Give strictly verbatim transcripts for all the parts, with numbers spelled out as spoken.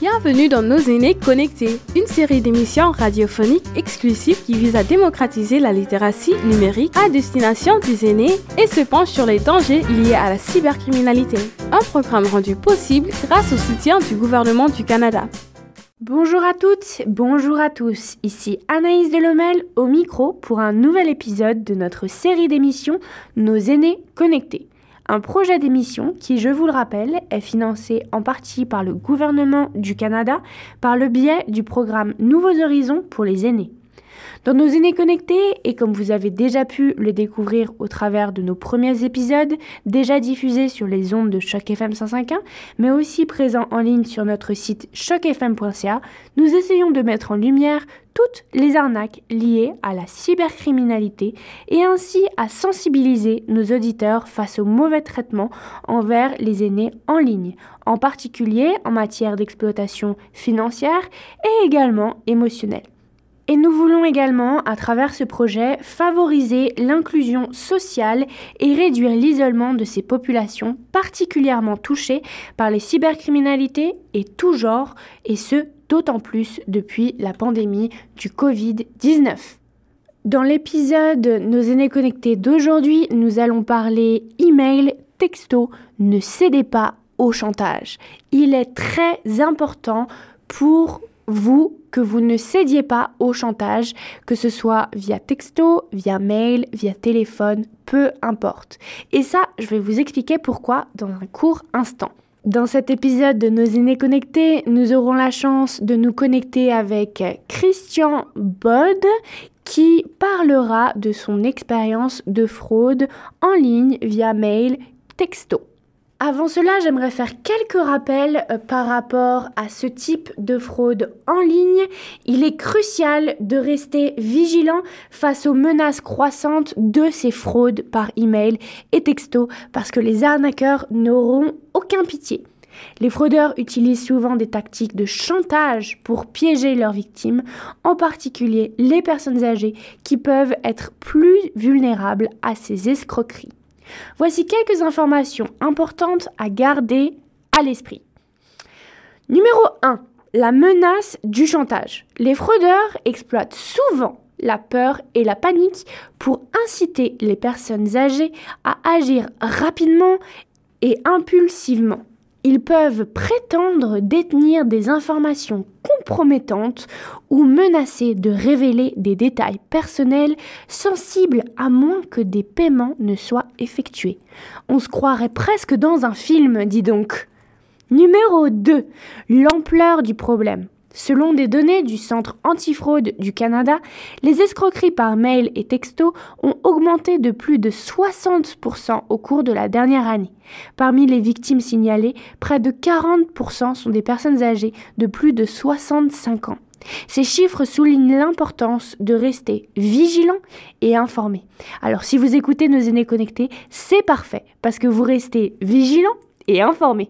Bienvenue dans Nos aînés connectés, une série d'émissions radiophoniques exclusives qui vise à démocratiser la littératie numérique à destination des aînés et se penche sur les dangers liés à la cybercriminalité. Un programme rendu possible grâce au soutien du gouvernement du Canada. Bonjour à toutes, bonjour à tous, ici Anaïs Delomel au micro pour un nouvel épisode de notre série d'émissions Nos aînés connectés. Un projet d'émission qui, je vous le rappelle, est financé en partie par le gouvernement du Canada par le biais du programme Nouveaux Horizons pour les aînés. Dans Nos aînés connectés, et comme vous avez déjà pu le découvrir au travers de nos premiers épisodes, déjà diffusés sur les ondes de Choc F M cent cinq point un, mais aussi présents en ligne sur notre site choc f m point c a, nous essayons de mettre en lumière toutes les arnaques liées à la cybercriminalité et ainsi à sensibiliser nos auditeurs face au mauvais traitement envers les aînés en ligne, en particulier en matière d'exploitation financière et également émotionnelle. Et nous voulons également, à travers ce projet, favoriser l'inclusion sociale et réduire l'isolement de ces populations particulièrement touchées par les cybercriminalités et tout genre, et ce, d'autant plus depuis la pandémie du covid dix-neuf. Dans l'épisode Nos aînés connectés d'aujourd'hui, nous allons parler email, texto, ne cédez pas au chantage. Il est très important pour vous que vous ne cédiez pas au chantage, que ce soit via texto, via mail, via téléphone, peu importe. Et ça, je vais vous expliquer pourquoi dans un court instant. Dans cet épisode de Nos aînés connectés, nous aurons la chance de nous connecter avec Christian Bod, qui parlera de son expérience de fraude en ligne via mail, texto. Avant cela, j'aimerais faire quelques rappels euh, par rapport à ce type de fraude en ligne. Il est crucial de rester vigilant face aux menaces croissantes de ces fraudes par email et texto parce que les arnaqueurs n'auront aucun pitié. Les fraudeurs utilisent souvent des tactiques de chantage pour piéger leurs victimes, en particulier les personnes âgées qui peuvent être plus vulnérables à ces escroqueries. Voici quelques informations importantes à garder à l'esprit. Numéro un. La menace du chantage. Les fraudeurs exploitent souvent la peur et la panique pour inciter les personnes âgées à agir rapidement et impulsivement. Ils peuvent prétendre détenir des informations compromettantes ou menacer de révéler des détails personnels sensibles à moins que des paiements ne soient effectués. On se croirait presque dans un film, dis donc. Numéro deux. L'ampleur du problème. Selon des données du Centre antifraude du Canada, les escroqueries par mail et texto ont augmenté de plus de soixante pour cent au cours de la dernière année. Parmi les victimes signalées, près de quarante pour cent sont des personnes âgées de plus de soixante-cinq ans. Ces chiffres soulignent l'importance de rester vigilant et informé. Alors si vous écoutez Nos aînés connectés, c'est parfait parce que vous restez vigilant et informé.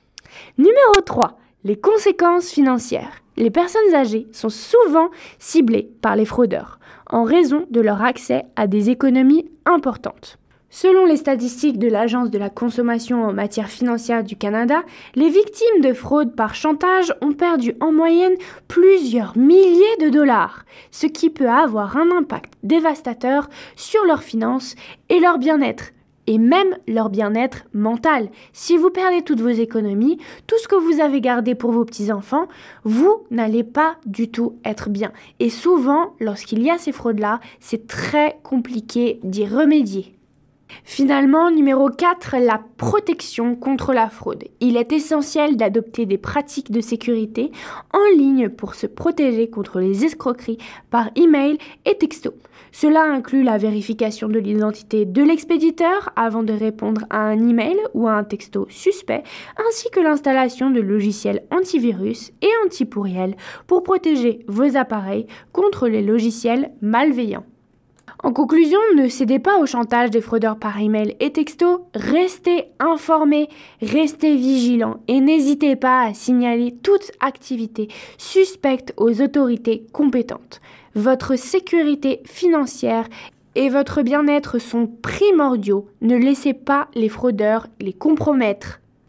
Numéro trois. Les conséquences financières. Les personnes âgées sont souvent ciblées par les fraudeurs en raison de leur accès à des économies importantes. Selon les statistiques de l'Agence de la consommation en matière financière du Canada, les victimes de fraude par chantage ont perdu en moyenne plusieurs milliers de dollars, ce qui peut avoir un impact dévastateur sur leurs finances et leur bien-être. Et même leur bien-être mental. Si vous perdez toutes vos économies, tout ce que vous avez gardé pour vos petits-enfants, vous n'allez pas du tout être bien. Et souvent, lorsqu'il y a ces fraudes-là, c'est très compliqué d'y remédier. Finalement, numéro quatre, la protection contre la fraude. Il est essentiel d'adopter des pratiques de sécurité en ligne pour se protéger contre les escroqueries par email et texto. Cela inclut la vérification de l'identité de l'expéditeur avant de répondre à un email ou à un texto suspect, ainsi que l'installation de logiciels antivirus et antipourriels pour protéger vos appareils contre les logiciels malveillants. En conclusion, ne cédez pas au chantage des fraudeurs par email et texto, restez informés, restez vigilants et n'hésitez pas à signaler toute activité suspecte aux autorités compétentes. Votre sécurité financière et votre bien-être sont primordiaux. Ne laissez pas les fraudeurs les compromettre.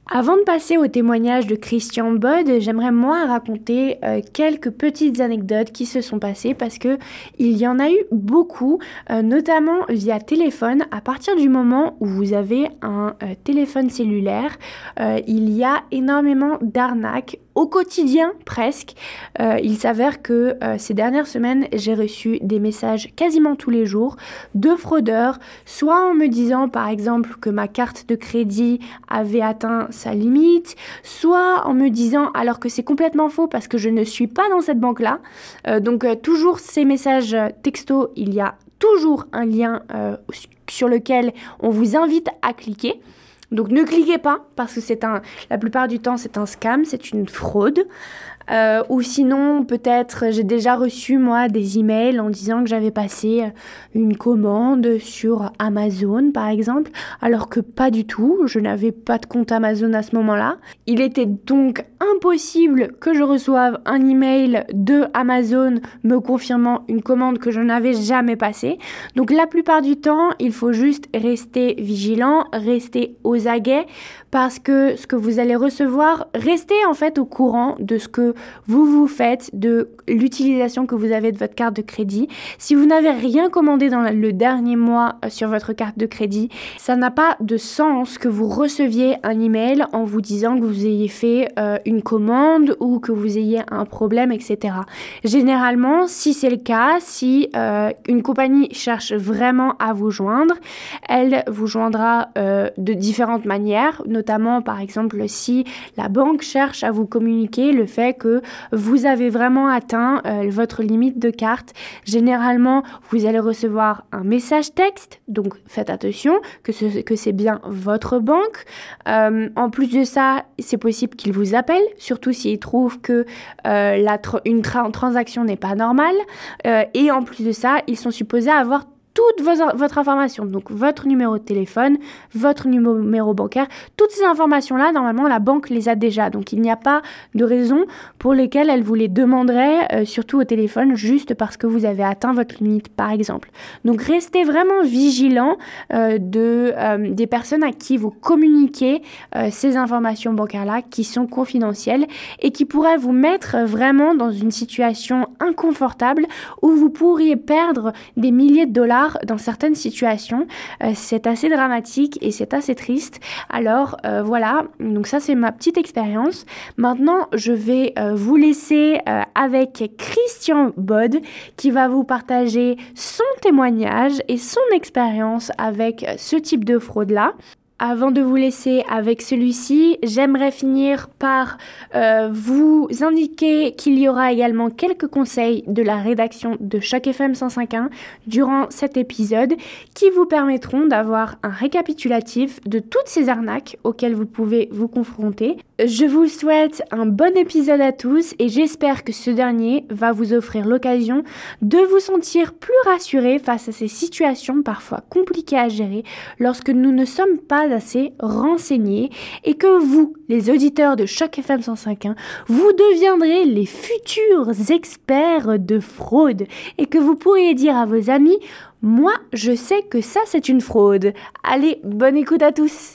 Avant de passer au témoignage de Christian Bod, j'aimerais moi raconter euh, quelques petites anecdotes qui se sont passées parce que il y en a eu beaucoup, euh, notamment via téléphone. À partir du moment où vous avez un euh, téléphone cellulaire, euh, il y a énormément d'arnaques au quotidien presque. Euh, il s'avère que euh, ces dernières semaines, j'ai reçu des messages quasiment tous les jours de fraudeurs, soit en me disant par exemple que ma carte de crédit avait atteint sa limite, soit en me disant alors que c'est complètement faux parce que je ne suis pas dans cette banque-là. Euh, donc euh, toujours ces messages texto, il y a toujours un lien euh, sur lequel on vous invite à cliquer. Donc ne cliquez pas parce que c'est un, la plupart du temps c'est un scam, c'est une fraude. Euh, ou sinon, peut-être, j'ai déjà reçu, moi, des emails en disant que j'avais passé une commande sur Amazon, par exemple, alors que pas du tout, je n'avais pas de compte Amazon à ce moment-là. Il était donc impossible que je reçoive un email de Amazon me confirmant une commande que je n'avais jamais passée. Donc, la plupart du temps, il faut juste rester vigilant, rester aux aguets, parce que ce que vous allez recevoir, restez en fait au courant de ce que vous vous faites, de l'utilisation que vous avez de votre carte de crédit. Si vous n'avez rien commandé dans le dernier mois sur votre carte de crédit, ça n'a pas de sens que vous receviez un email en vous disant que vous ayez fait euh, une commande ou que vous ayez un problème, et cetera. Généralement, si c'est le cas, si euh, une compagnie cherche vraiment à vous joindre, elle vous joindra euh, de différentes manières, notamment par exemple si la banque cherche à vous communiquer le fait que vous avez vraiment atteint euh, votre limite de carte. Généralement, vous allez recevoir un message texte, donc faites attention que, ce, que c'est bien votre banque. Euh, en plus de ça, c'est possible qu'ils vous appellent, surtout s'ils trouvent que euh, la tra- une tra- transaction n'est pas normale. Euh, et en plus de ça, ils sont supposés avoir toute vos, votre information, donc votre numéro de téléphone, votre numéro bancaire, toutes ces informations-là, normalement, la banque les a déjà. Donc, il n'y a pas de raison pour lesquelles elle vous les demanderait, euh, surtout au téléphone, juste parce que vous avez atteint votre limite, par exemple. Donc, restez vraiment vigilant euh, de, euh, des personnes à qui vous communiquez euh, ces informations bancaires-là qui sont confidentielles et qui pourraient vous mettre vraiment dans une situation inconfortable où vous pourriez perdre des milliers de dollars dans certaines situations. Euh, c'est assez dramatique et c'est assez triste. Alors euh, voilà, donc ça c'est ma petite expérience. Maintenant, je vais euh, vous laisser euh, avec Christian Bod qui va vous partager son témoignage et son expérience avec ce type de fraude-là. Avant de vous laisser avec celui-ci, j'aimerais finir par euh, vous indiquer qu'il y aura également quelques conseils de la rédaction de Choc F M cent cinq point un durant cet épisode qui vous permettront d'avoir un récapitulatif de toutes ces arnaques auxquelles vous pouvez vous confronter. Je vous souhaite un bon épisode à tous et j'espère que ce dernier va vous offrir l'occasion de vous sentir plus rassuré face à ces situations parfois compliquées à gérer lorsque nous ne sommes pas assez renseignés et que vous, les auditeurs de Choc F M cent cinq point un, vous deviendrez les futurs experts de fraude et que vous pourriez dire à vos amis « Moi, je sais que ça, c'est une fraude ». Allez, bonne écoute à tous.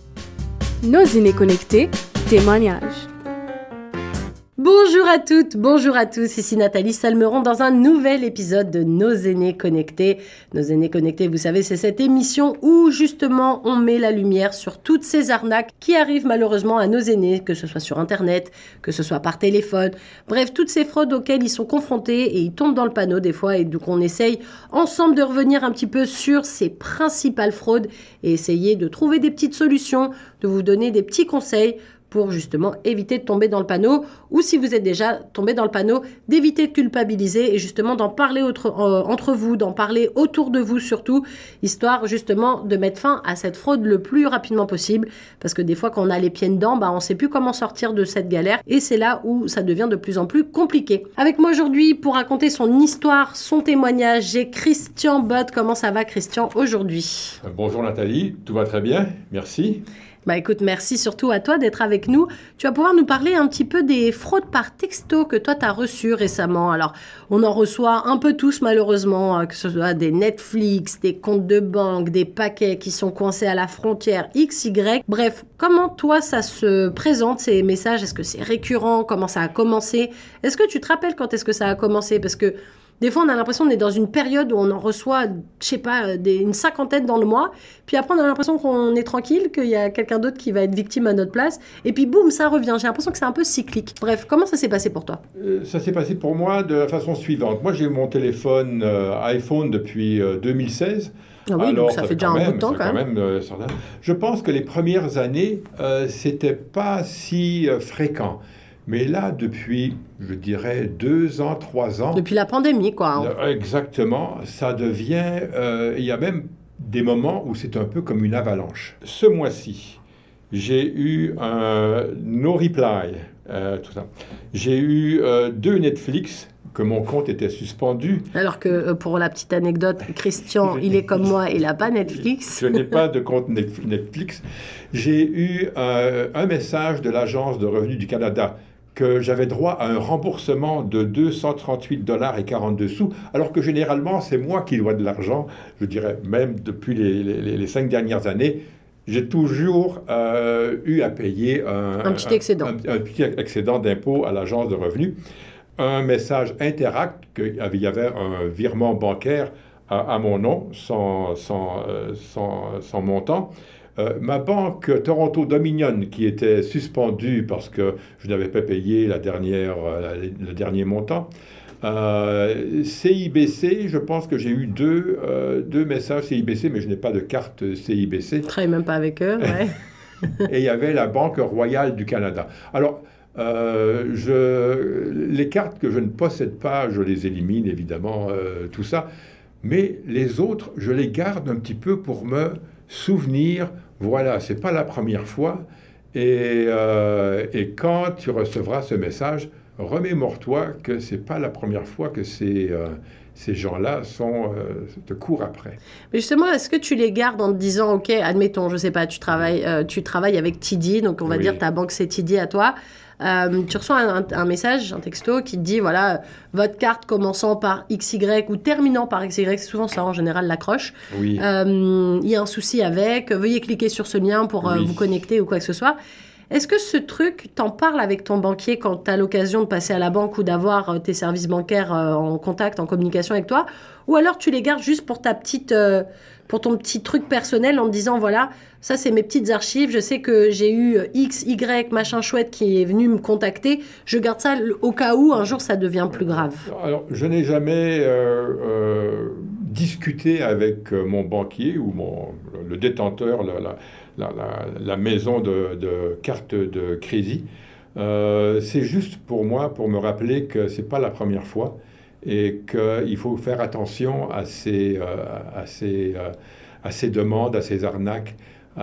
Nos aînés connectés, témoignages. Bonjour à toutes, bonjour à tous, ici Nathalie Salmeron dans un nouvel épisode de Nos aînés connectés. Nos aînés connectés, vous savez, c'est cette émission où justement on met la lumière sur toutes ces arnaques qui arrivent malheureusement à nos aînés, que ce soit sur internet, que ce soit par téléphone, bref, toutes ces fraudes auxquelles ils sont confrontés et ils tombent dans le panneau des fois et donc on essaye ensemble de revenir un petit peu sur ces principales fraudes et essayer de trouver des petites solutions, de vous donner des petits conseils pour justement éviter de tomber dans le panneau ou si vous êtes déjà tombé dans le panneau, d'éviter de culpabiliser et justement d'en parler autre, euh, entre vous, d'en parler autour de vous surtout, histoire justement de mettre fin à cette fraude le plus rapidement possible parce que des fois quand on a les pieds dedans, bah, on ne sait plus comment sortir de cette galère et c'est là où ça devient de plus en plus compliqué. Avec moi aujourd'hui pour raconter son histoire, son témoignage, j'ai Christian Bod. Comment ça va Christian aujourd'hui ? Bonjour Nathalie, tout va très bien, merci. Bah écoute, merci surtout à toi d'être avec nous. Tu vas pouvoir nous parler un petit peu des fraudes par texto que toi, tu as reçues récemment. Alors, on en reçoit un peu tous malheureusement, que ce soit des Netflix, des comptes de banque, des paquets qui sont coincés à la frontière X Y. Bref, comment toi, ça se présente, ces messages? Est-ce que c'est récurrent? Comment ça a commencé? Est-ce que tu te rappelles quand est-ce que ça a commencé? Parce que des fois, on a l'impression qu'on est dans une période où on en reçoit, je sais pas, des, une cinquantaine dans le mois. Puis après, on a l'impression qu'on est tranquille, qu'il y a quelqu'un d'autre qui va être victime à notre place. Et puis, boum, ça revient. J'ai l'impression que c'est un peu cyclique. Bref, comment ça s'est passé pour toi? Euh, Ça s'est passé pour moi de la façon suivante. Moi, j'ai mon téléphone euh, iPhone depuis euh, deux mille seize. Ah oui, Alors, donc ça fait déjà un même, bout de temps ça quand même. euh, certain. Je pense que les premières années, euh, c'était pas si euh, fréquent. Mais là, depuis, je dirais, deux ans, trois ans, Depuis la pandémie, quoi. euh, exactement, ça devient... euh, il y a même des moments où c'est un peu comme une avalanche. Ce mois-ci, j'ai eu un no reply, euh, tout ça. J'ai eu euh, deux Netflix, que mon compte était suspendu. Alors que, euh, pour la petite anecdote, Christian, il est comme moi, il n'a pas Netflix. Je n'ai pas de compte Netf- Netflix. J'ai eu euh, un message de l'Agence de revenus du Canada que j'avais droit à un remboursement de deux cent trente-huit dollars et quarante-deux sous, alors que généralement, c'est moi qui dois de l'argent, je dirais même depuis les, les, les cinq dernières années. J'ai toujours euh, eu à payer un, Un petit excédent. un, un petit excédent d'impôt à l'Agence de revenus. Un message Interact, qu'il y avait un virement bancaire à, à mon nom, sans, sans, euh, sans, sans montant. Euh, ma banque Toronto Dominion, qui était suspendue parce que je n'avais pas payé la dernière, euh, la, le dernier montant. Euh, C I B C, je pense que j'ai eu deux, euh, deux messages C I B C, mais je n'ai pas de carte C I B C. Je ne travaille même pas avec eux, ouais. Et il y avait la Banque Royale du Canada. Alors, euh, je, les cartes que je ne possède pas, je les élimine évidemment, euh, tout ça. Mais les autres, je les garde un petit peu pour me souvenir. Voilà, c'est pas la première fois. Et, euh, et quand tu recevras ce message, remémore-toi que c'est pas la première fois que ces, euh, ces gens-là sont, euh, te courent après. Mais justement, est-ce que tu les gardes en te disant, OK, admettons, je sais pas, tu travailles, euh, tu travailles avec T D, donc on va Oui. dire ta banque c'est T D à toi. Euh, tu reçois un, un- un message, un texto qui te dit, voilà, votre carte commençant par X Y ou terminant par X Y, c'est souvent ça en général l'accroche. Oui. Euh, Il y a un souci avec, veuillez cliquer sur ce lien pour euh, Oui. vous connecter ou quoi que ce soit. Est-ce que ce truc, t'en parles avec ton banquier quand tu as l'occasion de passer à la banque ou d'avoir euh, tes services bancaires euh, en contact, en communication avec toi? Ou alors tu les gardes juste pour ta petite, euh, pour ton petit truc personnel en te disant, voilà, ça c'est mes petites archives, je sais que j'ai eu X, Y, machin chouette qui est venu me contacter, je garde ça au cas où un jour ça devient plus grave. Alors, je n'ai jamais euh, euh, discuté avec euh, mon banquier ou mon, le détenteur, la, la, la, la, la maison de, de carte de crédit. Euh, c'est juste pour moi, pour me rappeler que ce n'est pas la première fois et qu'il faut faire attention à ces, euh, à ces, euh, à ces demandes, à ces arnaques,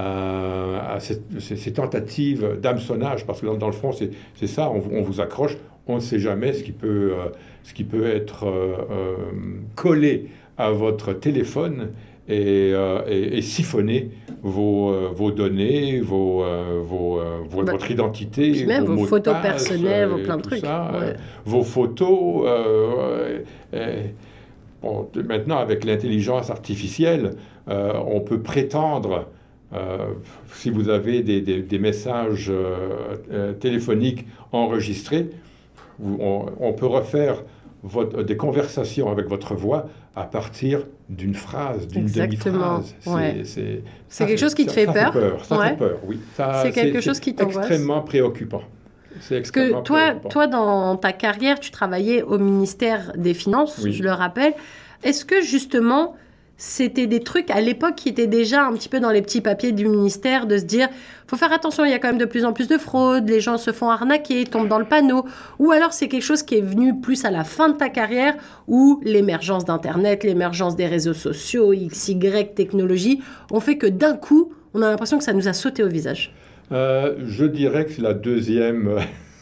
euh, à ces, ces- ces tentatives d'hameçonnage, parce que dans, dans le fond, c'est c'est ça, on, on vous accroche, on ne sait jamais ce qui peut, euh, ce qui peut être euh, euh, collé à votre téléphone et, euh, et, et siphonner vos, euh, vos données, vos, euh, vos, euh, vos- Bah, votre identité, puis même vos mots de photos passe, personnelles, euh, vos plein de tout trucs, ça, euh, ouais. vos photos. euh, euh, bon, de- maintenant, avec l'intelligence artificielle, euh, on peut prétendre, euh, si vous avez des, des- des messages euh, euh, téléphoniques enregistrés, vous- on, on peut refaire votre- des conversations avec votre voix à partir d'une phrase, d'une Exactement, demi-phrase. ouais. C'est, c'est, C'est ça quelque fait- chose qui te ça- fait ça peur. peur. Ça Ouais. fait peur, oui. Ça, C'est quelque chose qui t'angoisse. extrêmement préoccupant. C'est Parce que extrêmement toi, préoccupant. toi, dans ta carrière, tu travaillais au ministère des Finances, Oui. je le rappelle. Est-ce que justement, c'était des trucs à l'époque qui étaient déjà un petit peu dans les petits papiers du ministère de se dire, faut faire attention, il y a quand même de plus en plus de fraude, les gens se font arnaquer, tombent dans le panneau. Ou alors c'est quelque chose qui est venu plus à la fin de ta carrière où l'émergence d'Internet, l'émergence des réseaux sociaux, X Y technologie, ont fait que d'un coup, on a l'impression que ça nous a sauté au visage. Euh, je dirais que c'est la deuxième,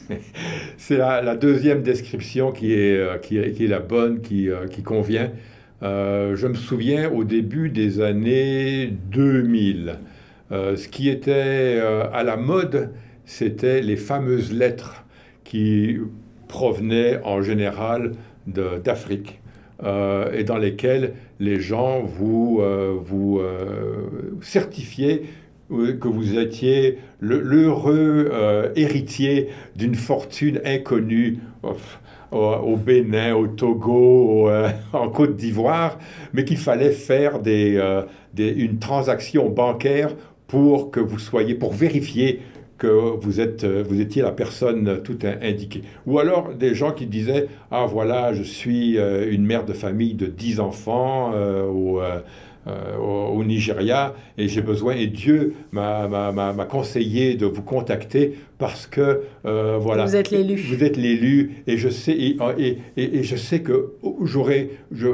c'est la, la deuxième description qui est, euh, qui est, qui est la bonne, qui, euh, qui convient. Euh, je me souviens au début des années deux mille, Euh, ce qui était euh, à la mode, c'était les fameuses lettres qui provenaient en général de, d'Afrique euh, et dans lesquelles les gens vous, euh, vous euh, certifiaient que vous étiez le, l'heureux euh, héritier d'une fortune inconnue au, au Bénin, au Togo, au, euh, en Côte d'Ivoire, mais qu'il fallait faire des, euh, des, une transaction bancaire pour que vous soyez, pour vérifier que vous, êtes, vous étiez la personne tout indiquée. Ou alors des gens qui disaient « Ah voilà, je suis euh, une mère de famille de dix enfants euh, au, euh, au, au Nigeria et j'ai besoin, et Dieu m'a, m'a, m'a, m'a conseillé de vous contacter parce que euh, voilà, vous êtes l'élu. Vous êtes l'élu et je sais, et, et, et, et je sais que j'aurai... Je,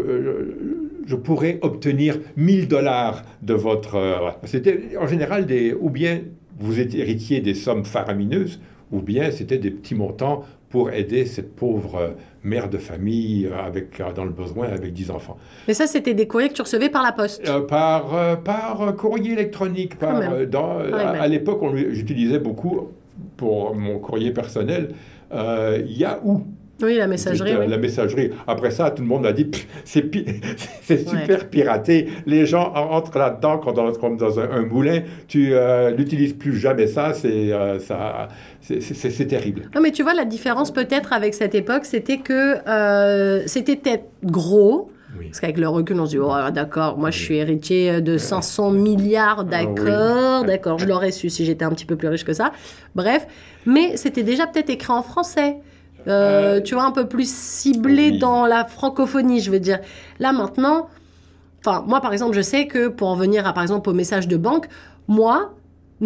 je pourrais obtenir mille dollars de votre... Euh, c'était en général des... Ou bien vous êtes héritier des sommes faramineuses, ou bien c'était des petits montants pour aider cette pauvre mère de famille avec, dans le besoin avec dix enfants. Mais ça, c'était des courriers que tu recevais par la poste euh, par, euh, par courrier électronique. Par, euh, dans, ah, à, à l'époque, on, j'utilisais beaucoup, pour mon courrier personnel, euh, Yahoo. Oui, la messagerie. Euh, oui. La messagerie. Après ça, tout le monde m'a dit, c'est, pi- c'est super ouais. piraté. Les gens entrent là-dedans comme dans, comme dans un, un moulin. Tu euh, n'utilises plus jamais ça. C'est, euh, ça c'est, c'est, c'est terrible. Non, mais tu vois, la différence peut-être avec cette époque, c'était que euh, c'était peut-être gros. Oui. Parce qu'avec le recul, on se dit, oh, d'accord, moi, oui. je suis héritier de cinq cents milliards, d'accord, ah, oui. d'accord, je l'aurais su si j'étais un petit peu plus riche que ça. Bref, mais c'était déjà peut-être écrit en français. Euh, euh, tu vois, un peu plus ciblé oui. dans la francophonie, je veux dire. Là, maintenant, enfin, moi, par exemple, je sais que pour en venir, à, par exemple, au message de banque, moi,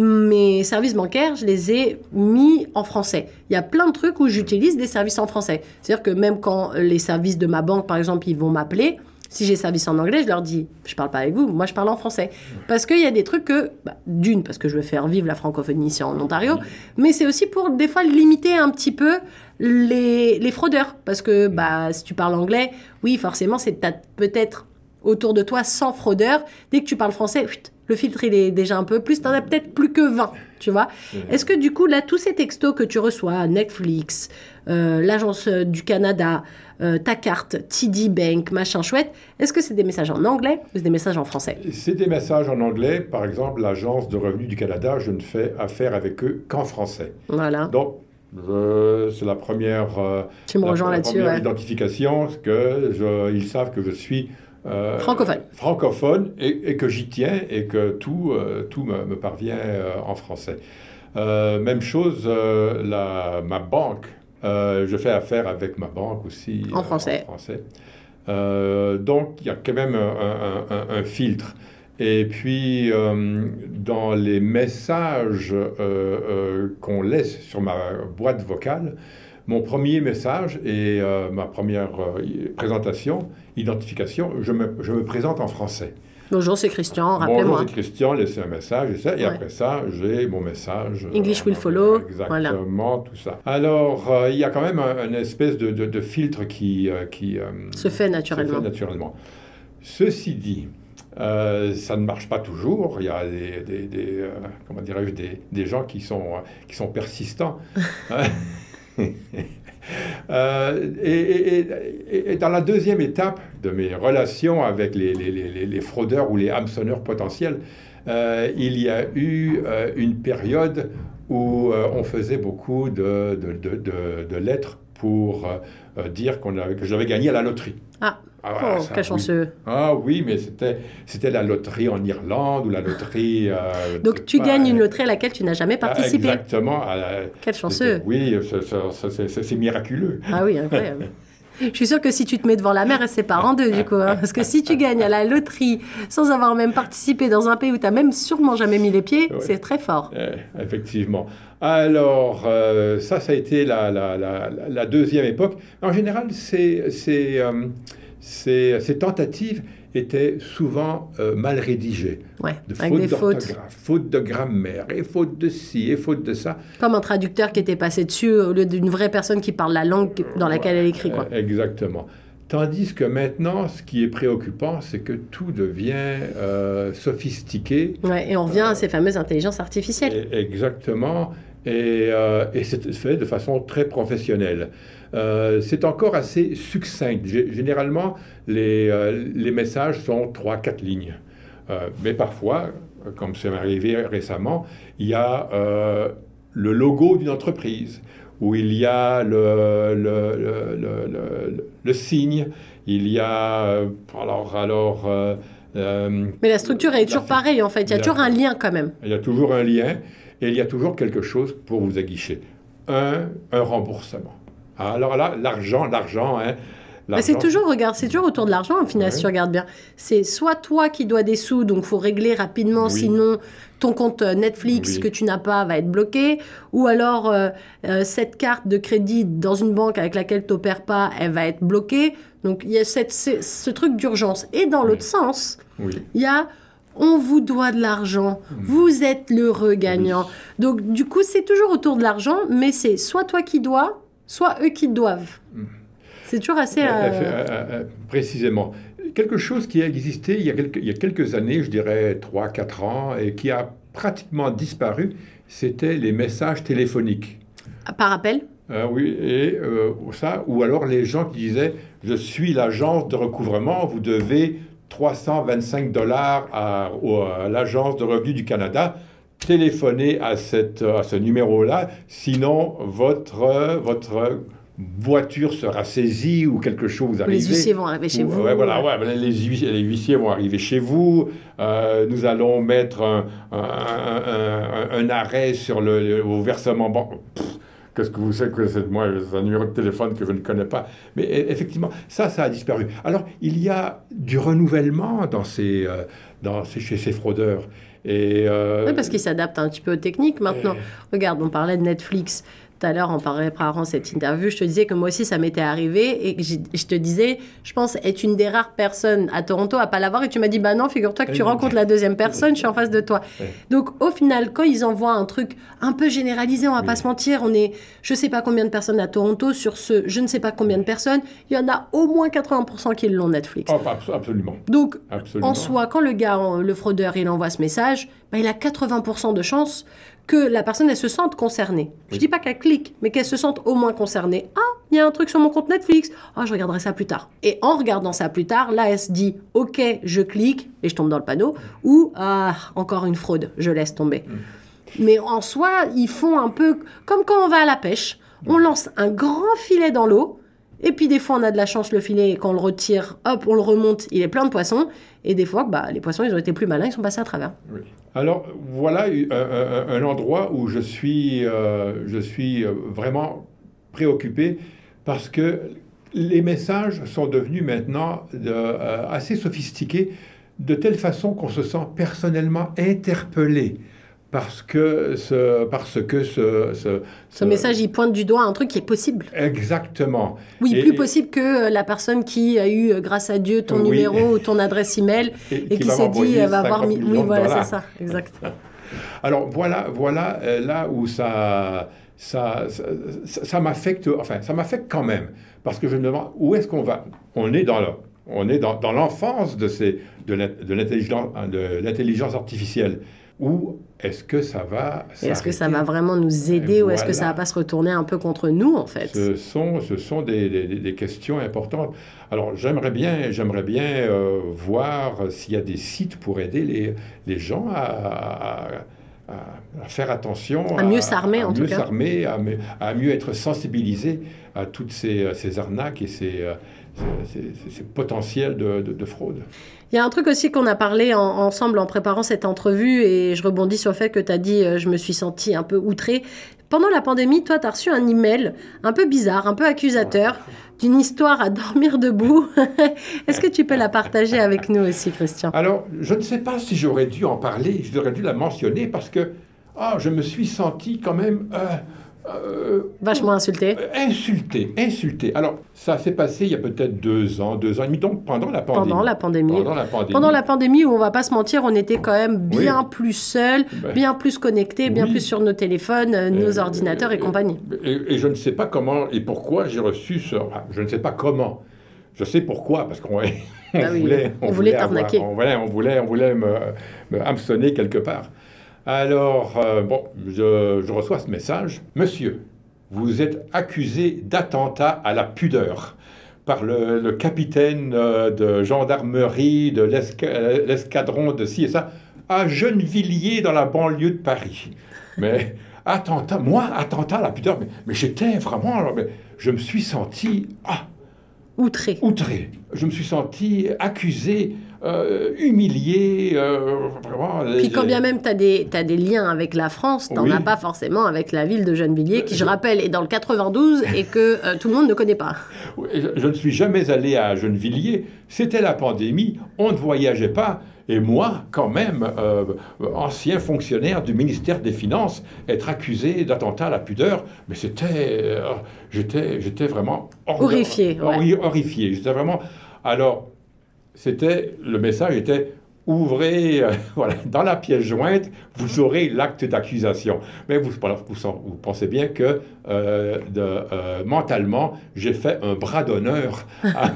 mes services bancaires, je les ai mis en français. Il y a plein de trucs où j'utilise des services en français. C'est-à-dire que même quand les services de ma banque, par exemple, ils vont m'appeler, si j'ai service en anglais, je leur dis, je parle pas avec vous, moi je parle en français. Parce qu'il y a des trucs que, bah, d'une, parce que je veux faire vivre la francophonie ici en Ontario, mais c'est aussi pour des fois limiter un petit peu les, les fraudeurs. Parce que bah, si tu parles anglais, oui, forcément, c'est peut-être autour de toi cent fraudeurs. Dès que tu parles français, le filtre il est déjà un peu plus, t'en as peut-être plus que vingt, tu vois. Est-ce que du coup, là, tous ces textos que tu reçois, Netflix, euh, l'Agence du Canada, Euh, ta carte, T D Bank, machin chouette, est-ce que c'est des messages en anglais ou c'est des messages en français? C'est des messages en anglais. Par exemple, l'Agence de revenus du Canada, je ne fais affaire avec eux qu'en français. Voilà. Donc, euh, c'est la première, euh, tu me rejoins la, là-dessus, la première ouais. identification, que je, ils savent que je suis euh, francophone, francophone et, et que j'y tiens et que tout, euh, tout me, me parvient euh, en français. Euh, même chose, euh, la, ma banque. Euh, je fais affaire avec ma banque aussi. En français. Euh, en français. Euh, donc, il y a quand même un, un, un, un filtre. Et puis, euh, dans les messages euh, euh, qu'on laisse sur ma boîte vocale, mon premier message et euh, ma première euh, présentation, identification, je me, je me présente en français. Bonjour, c'est Christian, rappelez-moi. Bonjour, c'est Christian, laissez un message et ça. Et ouais. après ça, j'ai mon message. English will follow. Exactement, voilà. tout ça. Alors, euh, il y a quand même un, une espèce de, de, de filtre qui, euh, qui euh, se fait naturellement. Se fait naturellement. Ceci dit, euh, ça ne marche pas toujours. Il y a des, des, des euh, comment dirais-je, des, des gens qui sont, euh, qui sont persistants. Euh, et, et, et, et dans la deuxième étape de mes relations avec les, les, les, les fraudeurs ou les hameçonneurs potentiels, euh, il y a eu euh, une période où euh, on faisait beaucoup de, de, de, de, de lettres pour euh, dire qu'on avait, que j'avais gagné à la loterie. Ah, ah oh, ça, quel chanceux. Oui. Ah oui, mais c'était, c'était la loterie en Irlande ou la loterie... Euh, Donc tu pas, gagnes une loterie à laquelle tu n'as jamais participé. Exactement. À la, quel chanceux. Oui, c'est, c'est, c'est, c'est miraculeux. Ah oui, incroyable. Je suis sûre que si tu te mets devant la mer, elle se sépare en deux, du coup. Hein, parce que si tu gagnes à la loterie sans avoir même participé dans un pays où tu n'as même sûrement jamais mis les pieds, oui. c'est très fort. Eh, effectivement. Alors, euh, ça, ça a été la, la, la, la deuxième époque. En général, c'est, c'est, euh, c'est, ces tentatives étaient souvent euh, mal rédigées. Ouais, de avec fautes des d'orthographe, fautes. fautes de grammaire, et fautes de ci, et fautes de ça. Comme un traducteur qui était passé dessus au lieu d'une vraie personne qui parle la langue dans laquelle ouais, elle écrit. Quoi. Exactement. Tandis que maintenant, ce qui est préoccupant, c'est que tout devient euh, sophistiqué. Ouais, et on revient euh, à ces fameuses intelligences artificielles. Et, exactement, et, euh, et c'est fait de façon très professionnelle. Euh, c'est encore assez succinct. G- généralement, les, euh, les messages sont trois quatre lignes. Euh, mais parfois, comme c'est arrivé récemment, il y a euh, le logo d'une entreprise, où il y a le, le, le, le, le, le signe, il y a... Euh, alors... alors euh, euh, mais la structure est toujours la, pareille, en fait. Il y a, il y a toujours un lien, quand même. Il y a toujours un lien, et il y a toujours quelque chose pour vous aguicher. Un, un remboursement. Alors là, l'argent, l'argent... Hein, Bah c'est toujours, regarde, c'est toujours autour de l'argent, au final, ouais. Si tu regardes bien. C'est soit toi qui dois des sous, donc il faut régler rapidement, oui. Sinon ton compte Netflix oui. Que tu n'as pas va être bloqué. Ou alors, euh, euh, cette carte de crédit dans une banque avec laquelle tu n'opères pas, elle va être bloquée. Donc, il y a cette, ce, ce truc d'urgence. Et dans oui. L'autre sens, il oui. Y a... On vous doit de l'argent, mmh. Vous êtes l'heureux gagnant. Oui. Donc, du coup, c'est toujours autour de l'argent, mais c'est soit toi qui dois, soit eux qui doivent. Mmh. C'est toujours assez... Euh... Euh, euh, précisément. Quelque chose qui a existé il y a quelques, il y a quelques années, je dirais trois quatre ans, et qui a pratiquement disparu, c'était les messages téléphoniques. Par appel ? Euh, oui, et euh, ça, ou alors les gens qui disaient « Je suis l'agence de recouvrement, vous devez trois cent vingt-cinq dollars à, à l'agence de revenus du Canada. Téléphonez à, cette, à ce numéro-là, sinon votre... votre voiture sera saisie ou quelque chose vous arrive. Les huissiers vont arriver chez ou, vous. Ouais, voilà, ouais, les, huissiers, les huissiers vont arriver chez vous. Euh, nous allons mettre un, un, un, un, un arrêt sur le, le au versement. Bon, pff, qu'est-ce que vous savez que c'est moi, c'est un numéro de téléphone que je ne connais pas. Mais effectivement, ça, ça a disparu. Alors, il y a du renouvellement dans ces, euh, dans ces, chez ces fraudeurs. Et euh, oui, parce qu'ils s'adaptent un petit peu aux techniques maintenant. Et... Regarde, on parlait de Netflix. Tout à l'heure, en préparant cette interview, je te disais que moi aussi, ça m'était arrivé et que je te disais, je pense être une des rares personnes à Toronto à ne pas l'avoir. Et tu m'as dit, bah non, figure-toi que tu rencontres la deuxième personne, je suis en face de toi. Donc, au final, quand ils envoient un truc un peu généralisé, on ne va oui. pas se mentir, on est je ne sais pas combien de personnes à Toronto, sur ce je ne sais pas combien de personnes, il y en a au moins quatre-vingts pour cent qui l'ont Netflix. Oh, absolument. Donc, absolument. En soi, quand le gars, le fraudeur, il envoie ce message, bah, il a quatre-vingts pour cent de chances que la personne, elle se sente concernée. Je ne dis pas qu'elle clique, mais qu'elle se sente au moins concernée. Ah, il y a un truc sur mon compte Netflix. Ah, je regarderai ça plus tard. Et en regardant ça plus tard, là, elle se dit, OK, je clique et je tombe dans le panneau. Ou, ah, encore une fraude, je laisse tomber. Mm. Mais en soi, ils font un peu comme quand on va à la pêche. On lance un grand filet dans l'eau. Et puis, des fois, on a de la chance, le filet, et quand on le retire, hop, on le remonte, il est plein de poissons. Et des fois, bah, les poissons, ils ont été plus malins, ils sont passés à travers. Oui. Alors, voilà un, un, un endroit où je suis, euh, je suis vraiment préoccupé parce que les messages sont devenus maintenant de, euh, assez sophistiqués de telle façon qu'on se sent personnellement interpellé. Parce que ce, parce que ce, ce, ce message, il pointe du doigt un truc qui est possible. Exactement. Oui, et, plus et, possible que la personne qui a eu, grâce à Dieu, ton oui. numéro ou ton adresse email et, et qui, qui s'est dit, elle va avoir... Mi- oui, voilà, c'est ça, exactement. Alors, voilà, voilà euh, là où ça, ça, ça, ça, ça m'affecte, enfin, ça m'affecte quand même. Parce que je me demande, où est-ce qu'on va ? On est dans, le, on est dans, dans l'enfance de, ces, de, la, de, l'intelligence, de l'intelligence artificielle. Ou est-ce que ça va s'arrêter ? Est-ce que ça va vraiment nous aider ou voilà. Est-ce que ça ne va pas se retourner un peu contre nous, en fait ? Ce sont, ce sont des, des, des questions importantes. Alors, j'aimerais bien, j'aimerais bien euh, voir s'il y a des sites pour aider les, les gens à, à, à, à faire attention. À mieux s'armer, en tout cas. À mieux s'armer, à, à mieux être sensibilisés à toutes ces, ces arnaques et ces... C'est potentiel de, de, de fraude. Il y a un truc aussi qu'on a parlé en, ensemble en préparant cette entrevue et je rebondis sur le fait que tu as dit euh, je me suis sentie un peu outrée. Pendant la pandémie, toi, tu as reçu un email un peu bizarre, un peu accusateur, d'une histoire à dormir debout. Est-ce que tu peux la partager avec nous aussi, Christian ? Alors, je ne sais pas si j'aurais dû en parler, j'aurais dû la mentionner parce que oh, je me suis senti quand même... Euh, Euh, Vachement insulté. Euh, insulté, insulté. Alors, ça s'est passé il y a peut-être deux ans, deux ans et demi, donc pendant la pandémie. Pendant la pandémie. Pendant la pandémie. Pendant la pandémie où, on ne va pas se mentir, on était quand même bien oui. plus seuls, ben, bien plus connectés, bien oui. plus sur nos téléphones, euh, nos ordinateurs et, et compagnie. Et, et je ne sais pas comment et pourquoi j'ai reçu ce... Je ne sais pas comment. Je sais pourquoi, parce qu'on on ah oui, voulait, on, on voulait t'arnaquer. On voulait, on voulait, on voulait me, me hameçonner quelque part. Alors, euh, bon, je, je reçois ce message. Monsieur, vous êtes accusé d'attentat à la pudeur par le, le capitaine euh, de gendarmerie de l'esca- l'escadron de ci et ça, à Gennevilliers, dans la banlieue de Paris. Mais attentat, moi, attentat à la pudeur, mais, mais j'étais vraiment... Mais je me suis senti... Ah, outré. Outré. Je me suis senti accusé, euh, humilié. Euh, vraiment, Puis quand bien même tu as des, t'as des liens avec la France, tu n'en oui. as pas forcément avec la ville de Gennevilliers, qui, je, je rappelle, est dans le quatre-vingt-douze et que euh, tout le monde ne connaît pas. Je, je ne suis jamais allé à Gennevilliers. C'était la pandémie, on ne voyageait pas. Et moi, quand même, euh, ancien fonctionnaire du ministère des Finances, être accusé d'attentat à la pudeur, mais c'était... Euh, j'étais, j'étais vraiment... Hor- horrifié. Hor- Ouais. Horrifié. J'étais vraiment... Alors, c'était... Le message était... Ouvrez, euh, voilà, dans la pièce jointe, vous aurez l'acte d'accusation. Mais vous, vous, vous pensez bien que euh, de, euh, mentalement, j'ai fait un bras d'honneur à,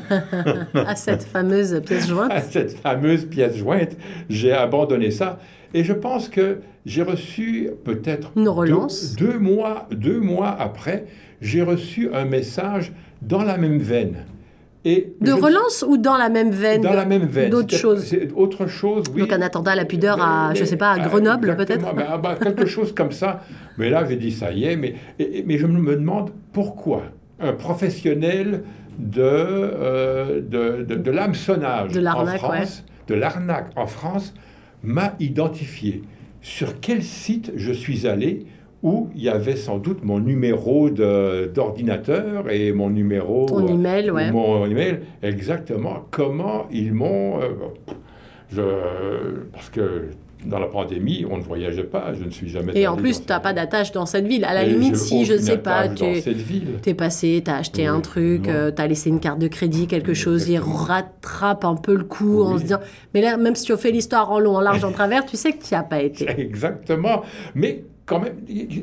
à cette fameuse pièce jointe. À cette fameuse pièce jointe. J'ai abandonné ça. Et je pense que j'ai reçu peut-être une relance. Deux, deux, mois, deux mois après, j'ai reçu un message dans la même veine. Et de relance ou dans la même veine? Dans la même veine. D'autres choses. C'est autre chose, oui. Donc un attentat à la pudeur à, mais, je sais pas, à Grenoble peut-être? Mais, bah, quelque chose comme ça. Mais là, j'ai dit, ça y est. Mais, et, mais je me demande pourquoi un professionnel de, euh, de, de, de l'hameçonnage en France, ouais. de l'arnaque en France, m'a identifié. Sur quel site je suis allé où il y avait sans doute mon numéro de, d'ordinateur et mon numéro... Ton email, ouais. Mon email, exactement. Comment ils m'ont... Euh, je, parce que dans la pandémie, on ne voyageait pas. Je ne suis jamais... Et en plus, tu n'as pas d'attache dans cette ville. À la et limite, si, je ne sais pas, tu es passé, tu as acheté oui, un truc, euh, tu as laissé une carte de crédit, quelque oui, chose, il rattrape un peu le coup oui. en se disant... Mais là, même si tu as fait l'histoire en long, en large, en travers, tu sais que tu n'y as pas été. Exactement. Mais... Quand même,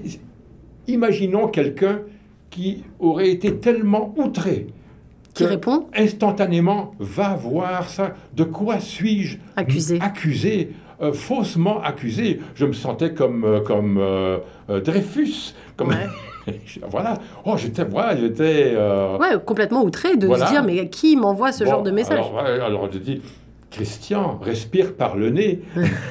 imaginons quelqu'un qui aurait été tellement outré qui répond instantanément va voir ça. De quoi suis-je accusé, accusé euh, faussement accusé. Je me sentais comme euh, comme euh, euh, Dreyfus, comme ouais. voilà. Oh, j'étais voilà, j'étais euh... ouais, complètement outré de voilà. se dire mais qui m'envoie ce bon, genre de message. Alors, ouais, alors je dis. Christian, respire par le nez.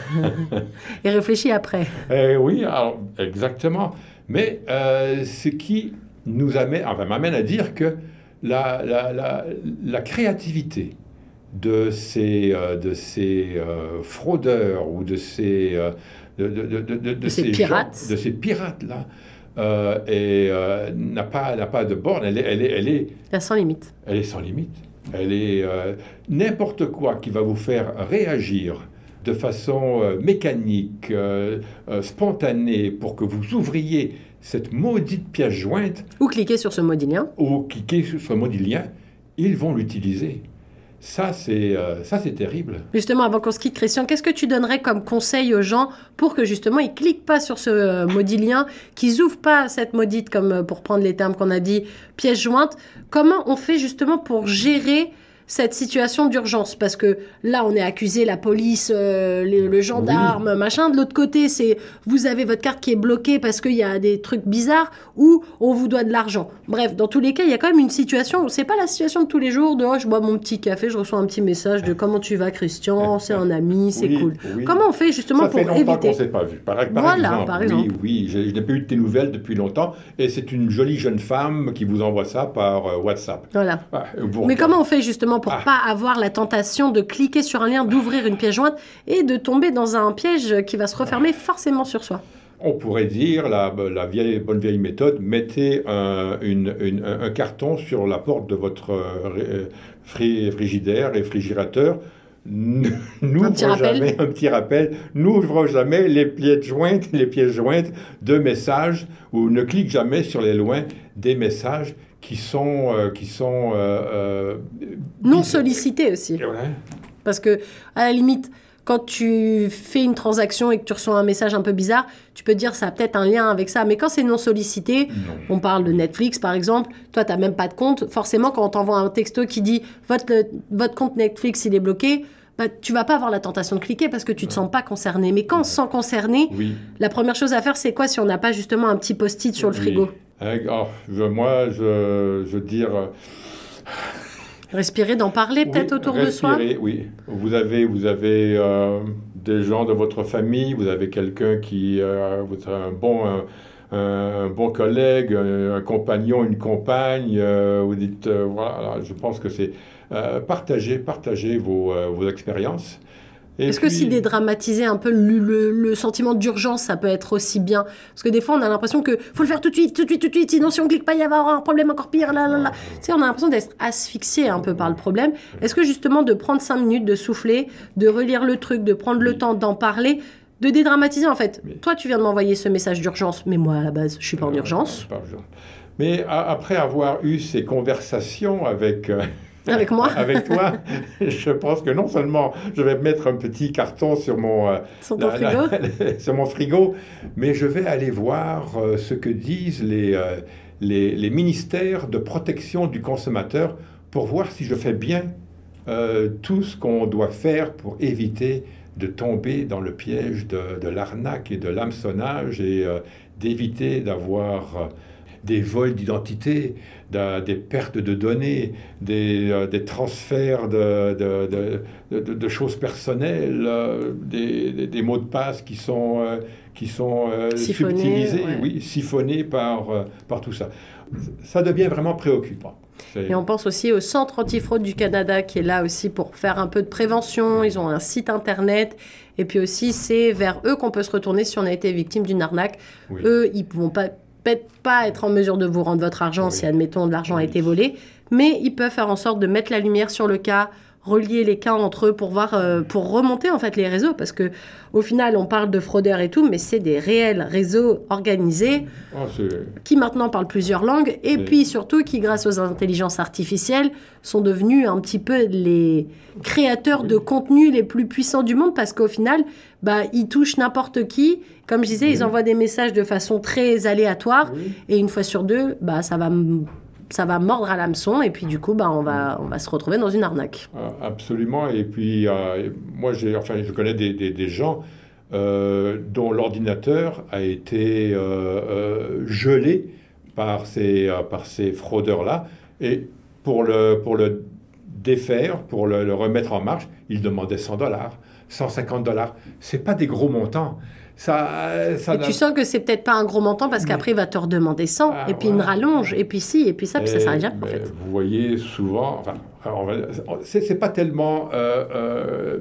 Et réfléchis après. Eh oui, alors, exactement. Mais euh, ce qui nous amène, enfin, m'amène à dire que la, la, la, la créativité de ces, euh, de ces euh, fraudeurs ou de ces, euh, de, de, de, de, de, de ces, ces pirates, gens, de ces pirates-là, euh, et, euh, n'a, pas, n'a pas de borne. Elle est, elle est, elle est, elle est sans limite. Elle est sans limite. Elle est euh, n'importe quoi qui va vous faire réagir de façon euh, mécanique, euh, euh, spontanée, pour que vous ouvriez cette maudite pièce jointe. Ou cliquez sur ce maudit lien. Ou cliquez sur ce maudit lien, ils vont l'utiliser. Ça, c'est, euh, ça, c'est terrible. Justement, avant qu'on se quitte, Christian, qu'est-ce que tu donnerais comme conseil aux gens pour que, justement, ils ne cliquent pas sur ce euh, maudit lien, qu'ils n'ouvrent pas cette maudite, comme euh, pour prendre les termes qu'on a dit, pièce jointe? Comment on fait, justement, pour gérer cette situation d'urgence? Parce que là, on est accusé, la police, euh, les, le gendarme, oui. machin. De l'autre côté, c'est vous avez votre carte qui est bloquée parce qu'il y a des trucs bizarres ou on vous doit de l'argent. Bref, dans tous les cas, il y a quand même une situation, c'est pas la situation de tous les jours de oh, je bois mon petit café, je reçois un petit message de comment tu vas, Christian, c'est un ami, c'est oui, cool. Oui. Comment on fait justement Ça pour fait longtemps éviter qu'on s'est pas vu. Par, par voilà, exemple, par exemple. Oui, oui, je, je n'ai pas eu de tes nouvelles depuis longtemps et c'est une jolie jeune femme qui vous envoie ça par euh, WhatsApp. Voilà. Ah, Mais regardez. Comment on fait justement pour ah. pas avoir la tentation de cliquer sur un lien, d'ouvrir une pièce jointe et de tomber dans un piège qui va se refermer forcément sur soi? On pourrait dire, la, la vieille, bonne vieille méthode, mettez un, une, une, un carton sur la porte de votre euh, frigidaire, réfrigérateur. N'ouvre un petit rappel. jamais, un petit rappel, n'ouvre jamais les pièces jointes, les pièces jointes de messages ou ne clique jamais sur les loins des messages qui sont, euh, qui sont euh, euh, non sollicités aussi. Ouais. Parce que, à la limite, quand tu fais une transaction et que tu reçois un message un peu bizarre, tu peux te dire ça a peut-être un lien avec ça. Mais quand c'est non sollicité, non. On parle de Netflix par exemple, toi tu n'as même pas de compte. Forcément, quand on t'envoie un texto qui dit votre, votre compte Netflix il est bloqué, bah, tu vas pas avoir la tentation de cliquer parce que tu te sens pas concerné. Mais quand on se sent concerné, oui. La première chose à faire, c'est quoi si on n'a pas justement un petit post-it sur le oui. frigo? Oh, je, moi, je, je veux dire... Respirer, d'en parler peut-être oui, autour respirer, de soi. Oui, vous avez, vous avez euh, des gens de votre famille, vous avez quelqu'un qui... Euh, vous avez un bon... Un, un bon collègue, un, un compagnon, une compagne, euh, vous dites... Euh, voilà, je pense que c'est... Euh, partagez, partagez vos, euh, vos expériences. Et Est-ce puis... que si dédramatiser un peu le, le, le sentiment d'urgence, ça peut être aussi bien? Parce que des fois, on a l'impression qu'il faut le faire tout de suite, tout de suite, tout de suite, sinon si on ne clique pas, il va y avoir un problème encore pire. Là, là, là. Tu sais, on a l'impression d'être asphyxié un peu par le problème. Est-ce que justement, de prendre cinq minutes, de souffler, de relire le truc, de prendre le temps d'en parler, de dédramatiser en fait? Oui. Toi, tu viens de m'envoyer ce message d'urgence, mais moi, à la base, je ne suis pas en urgence. Pas urgence. Mais a, après avoir eu ces conversations avec... Euh... Avec moi Avec toi, je pense que non seulement je vais mettre un petit carton sur mon, euh, sur, ton la, frigo. La, sur mon frigo, mais je vais aller voir euh, ce que disent les, euh, les, les ministères de protection du consommateur pour voir si je fais bien euh, tout ce qu'on doit faire pour éviter de tomber dans le piège de, de l'arnaque et de l'hameçonnage et euh, d'éviter d'avoir... Euh, des vols d'identité, des pertes de données, des, euh, des transferts de, de, de, de, de choses personnelles, euh, des, des, des mots de passe qui sont, euh, qui sont euh, subtilisés, ouais. oui, siphonnés par, euh, par tout ça. Ça devient vraiment préoccupant. Et on pense aussi au Centre antifraude du Canada qui est là aussi pour faire un peu de prévention. Ils ont un site internet. Et puis aussi, c'est vers eux qu'on peut se retourner si on a été victime d'une arnaque. Oui. Eux, ils ne vont pas... peut-être pas être en mesure de vous rendre votre argent oui. si, admettons, de l'argent oui. a été volé, mais ils peuvent faire en sorte de mettre la lumière sur le cas, relier les cas entre eux pour voir, euh, pour remonter en fait les réseaux, parce que au final, on parle de fraudeurs et tout, mais c'est des réels réseaux organisés oh, qui maintenant parlent plusieurs langues et c'est... puis surtout qui, grâce aux intelligences artificielles, sont devenus un petit peu les créateurs oui. de contenu les plus puissants du monde, parce qu'au final, bah, ils touchent n'importe qui. Comme je disais, oui. ils envoient des messages de façon très aléatoire oui. et une fois sur deux, bah, ça va... ça va mordre à l'hameçon et puis du coup, bah, on, va, on va se retrouver dans une arnaque. Absolument. Et puis, euh, moi, j'ai, enfin, je connais des, des, des gens euh, dont l'ordinateur a été euh, euh, gelé par ces, euh, par ces fraudeurs-là. Et pour le, pour le défaire, pour le, le remettre en marche, ils demandaient cent dollars, cent cinquante dollars. Ce n'est pas des gros montants. Ça, ça et tu sens que c'est peut-être pas un gros montant parce qu'après il va te redemander cent ah, et puis voilà. une rallonge et puis ci et puis ça, puis ça s'arrête jamais en fait. Vous voyez souvent, enfin, alors, c'est, c'est pas tellement euh, euh,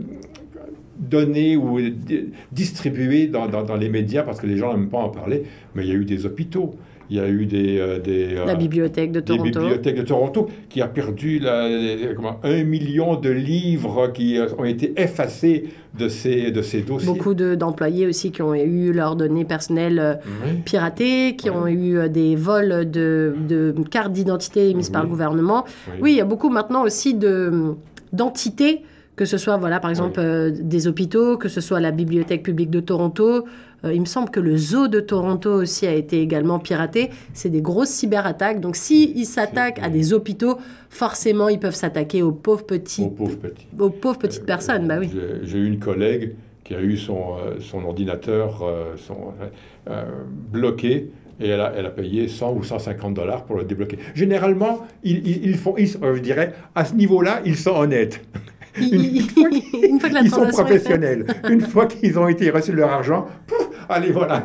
donné ou d- distribué dans, dans, dans les médias parce que les gens n'aiment pas en parler, mais il y a eu des hôpitaux. Il y a eu des... Euh, des la euh, bibliothèque de Toronto. Des bibliothèques de Toronto qui a perdu la, les, comment, un million de livres qui euh, ont été effacés de ces, de ces dossiers. Beaucoup de, d'employés aussi qui ont eu leurs données personnelles euh, oui. piratées, qui oui. ont eu euh, des vols de, de cartes d'identité émises oui. par le gouvernement. Oui. oui, il y a beaucoup maintenant aussi de, d'entités, que ce soit, voilà, par exemple, oui. euh, des hôpitaux, que ce soit la Bibliothèque publique de Toronto. Euh, il me semble que le zoo de Toronto aussi a été également piraté. C'est des grosses cyberattaques. Donc, s'ils s'attaquent à des hôpitaux, forcément, ils peuvent s'attaquer aux pauvres petits, aux pauvres, petits. Aux pauvres petites euh, personnes. Bah oui. J'ai, j'ai eu une collègue qui a eu son, euh, son ordinateur euh, son, euh, bloqué. Et elle a, elle a payé cent ou cent cinquante dollars pour le débloquer. Généralement, ils, ils, ils font, ils, je dirais, à ce niveau-là, ils sont honnêtes. Une, une fois qu'ils, une fois que la ils sont professionnels. Une fois qu'ils ont été reçus leur argent, pouf, allez, voilà.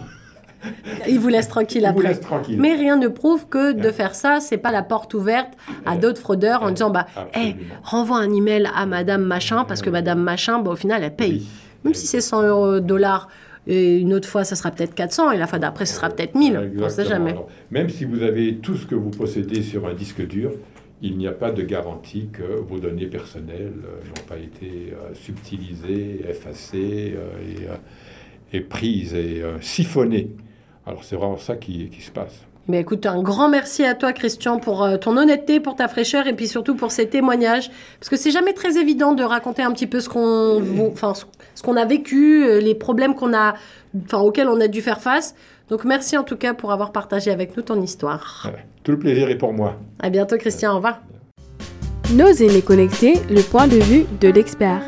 Ils vous laissent tranquille Ils après. Vous laissent tranquille. Mais rien ne prouve que de faire ça, c'est pas la porte ouverte à d'autres fraudeurs en disant, bah, hey, renvoie un email à Madame Machin, parce que Madame Machin, bah, au final, elle paye. Oui. Même si c'est cent euros dollars. Et une autre fois, ça sera peut-être quatre cents, et la fois d'après, ce sera peut-être mille. Exactement. On ne sait jamais. Alors, même si vous avez tout ce que vous possédez sur un disque dur, il n'y a pas de garantie que vos données personnelles euh, n'ont pas été euh, subtilisées, effacées euh, et, euh, et prises et euh, siphonnées. Alors, c'est vraiment ça qui, qui se passe. Mais écoute, un grand merci à toi, Christian, pour euh, ton honnêteté, pour ta fraîcheur et puis surtout pour ces témoignages. Parce que c'est jamais très évident de raconter un petit peu ce qu'on, enfin, ce qu'on a vécu, euh, les problèmes qu'on a, enfin, auxquels on a dû faire face. Donc merci en tout cas pour avoir partagé avec nous ton histoire. Ouais, tout le plaisir est pour moi. À bientôt, Christian. Au revoir. Nos aînés connectés, le point de vue de l'expert.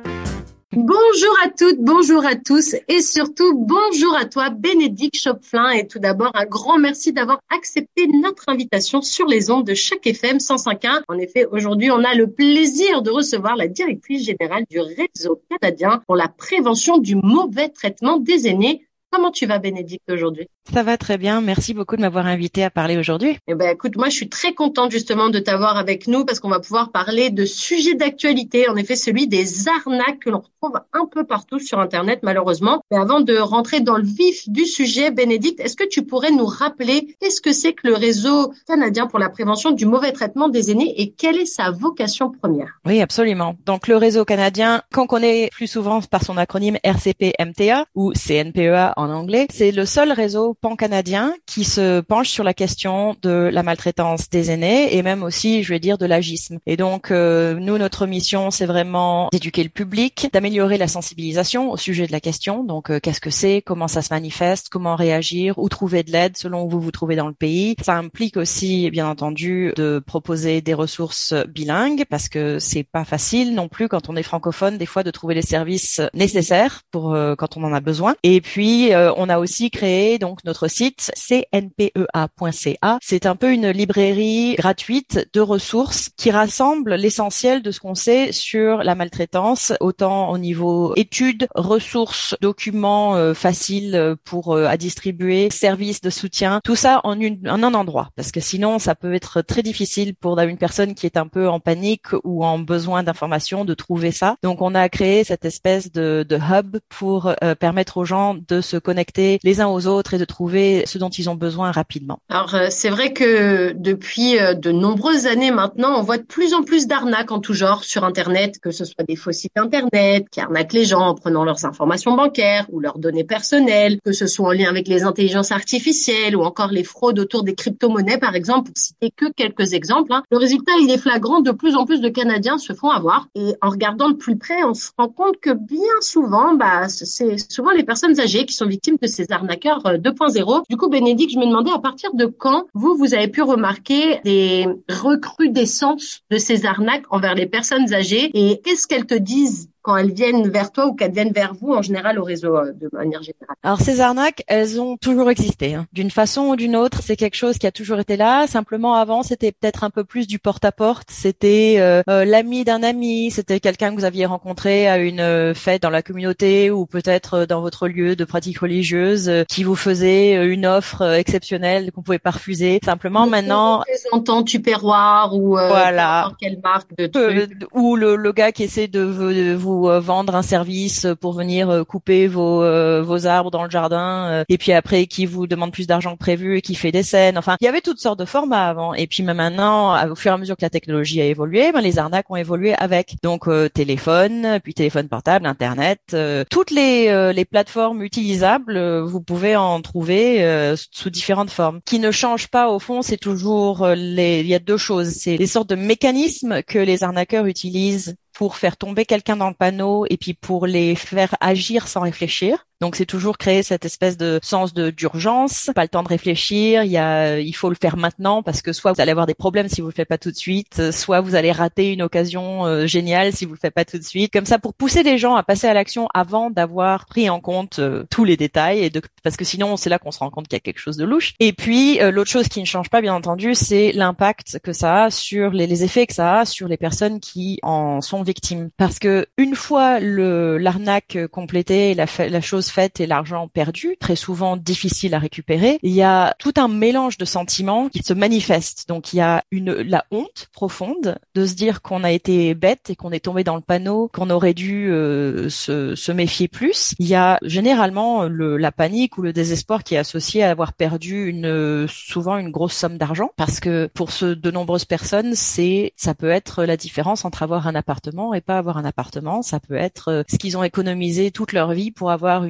Bonjour à toutes, bonjour à tous et surtout bonjour à toi Bénédicte Chopflin, et tout d'abord un grand merci d'avoir accepté notre invitation sur les ondes de Choc F M cent cinq point un. En effet, aujourd'hui on a le plaisir de recevoir la directrice générale du Réseau canadien pour la prévention du mauvais traitement des aînés. Comment tu vas, Bénédicte, aujourd'hui? Ça va très bien. Merci beaucoup de m'avoir invité à parler aujourd'hui. Eh ben, écoute, moi, je suis très contente justement de t'avoir avec nous parce qu'on va pouvoir parler de sujets d'actualité. En effet, celui des arnaques que l'on retrouve un peu partout sur Internet, malheureusement. Mais avant de rentrer dans le vif du sujet, Bénédicte, est-ce que tu pourrais nous rappeler qu'est-ce que c'est que le Réseau canadien pour la prévention du mauvais traitement des aînés et quelle est sa vocation première? Oui, absolument. Donc, le Réseau canadien, qu'on connaît plus souvent par son acronyme R C P M T A ou C N P E A en anglais, c'est le seul réseau pan-canadien qui se penche sur la question de la maltraitance des aînés et même aussi, je vais dire, de l'agisme. Et donc, euh, nous, notre mission, c'est vraiment d'éduquer le public, d'améliorer la sensibilisation au sujet de la question. Donc, euh, qu'est-ce que c'est, comment ça se manifeste, comment réagir, où trouver de l'aide selon où vous vous trouvez dans le pays. Ça implique aussi, bien entendu, de proposer des ressources bilingues parce que c'est pas facile non plus quand on est francophone, des fois, de trouver les services nécessaires pour euh, quand on en a besoin. Et puis, euh, on a aussi créé donc notre site c n p e a point c a. C'est un peu une librairie gratuite de ressources qui rassemble l'essentiel de ce qu'on sait sur la maltraitance, autant au niveau études, ressources, documents euh, faciles pour euh, à distribuer, services de soutien, tout ça en, une, en un endroit. Parce que sinon, ça peut être très difficile pour une personne qui est un peu en panique ou en besoin d'informations de trouver ça. Donc, on a créé cette espèce de, de hub pour euh, permettre aux gens de se connecter les uns aux autres et de trouver ce dont ils ont besoin rapidement. Alors, euh, c'est vrai que depuis euh, de nombreuses années maintenant, on voit de plus en plus d'arnaques en tout genre sur Internet, que ce soit des faux sites Internet qui arnaquent les gens en prenant leurs informations bancaires ou leurs données personnelles, que ce soit en lien avec les intelligences artificielles ou encore les fraudes autour des crypto-monnaies, par exemple, pour citer que quelques exemples. Hein. Le résultat, il est flagrant, de plus en plus de Canadiens se font avoir. Et en regardant de plus près, on se rend compte que bien souvent, bah, c'est souvent les personnes âgées qui sont victimes de ces arnaqueurs deux point zéro. Du coup, Bénédicte, je me demandais à partir de quand vous, vous avez pu remarquer des recrudescences de ces arnaques envers les personnes âgées et qu'est-ce qu'elles te disent quand elles viennent vers toi ou qu'elles viennent vers vous en général au réseau de manière générale? Alors ces arnaques, elles ont toujours existé. Hein. D'une façon ou d'une autre, c'est quelque chose qui a toujours été là. Simplement avant, c'était peut-être un peu plus du porte-à-porte. C'était euh, euh, l'ami d'un ami, c'était quelqu'un que vous aviez rencontré à une euh, fête dans la communauté ou peut-être euh, dans votre lieu de pratique religieuse euh, qui vous faisait euh, une offre euh, exceptionnelle qu'on pouvait pas refuser. Simplement le maintenant, représentant Tupperware ou euh, voilà, quelle marque de trucs. Euh, ou le, le gars qui essaie de, de vous vendre un service pour venir couper vos euh, vos arbres dans le jardin euh, et puis après qui vous demande plus d'argent que prévu et qui fait des scènes. Enfin, il y avait toutes sortes de formats avant et puis maintenant, au fur et à mesure que la technologie a évolué, ben, les arnaques ont évolué avec. Donc euh, téléphone, puis téléphone portable, internet, euh, toutes les euh, les plateformes utilisables, euh, vous pouvez en trouver euh, sous différentes formes. Qui ne changent pas au fond, c'est toujours euh, les il y a deux choses, c'est les sortes de mécanismes que les arnaqueurs utilisent pour faire tomber quelqu'un dans le panneau et puis pour les faire agir sans réfléchir. Donc c'est toujours créer cette espèce de sens de d'urgence, pas le temps de réfléchir, il y a il faut le faire maintenant parce que soit vous allez avoir des problèmes si vous le faites pas tout de suite, soit vous allez rater une occasion euh, géniale si vous le faites pas tout de suite. Comme ça pour pousser les gens à passer à l'action avant d'avoir pris en compte euh, tous les détails et de parce que sinon c'est là qu'on se rend compte qu'il y a quelque chose de louche. Et puis euh, l'autre chose qui ne change pas bien entendu, c'est l'impact que ça a sur les, les effets que ça a sur les personnes qui en sont victimes. Parce que une fois le l'arnaque complétée, la la chose faite et l'argent perdu, très souvent difficile à récupérer, il y a tout un mélange de sentiments qui se manifestent. Donc il y a une la honte profonde de se dire qu'on a été bête et qu'on est tombé dans le panneau, qu'on aurait dû euh, se, se méfier plus. Il y a généralement le, la panique ou le désespoir qui est associé à avoir perdu une souvent une grosse somme d'argent parce que pour ce, de nombreuses personnes, c'est ça peut être la différence entre avoir un appartement et pas avoir un appartement. Ça peut être ce qu'ils ont économisé toute leur vie pour avoir une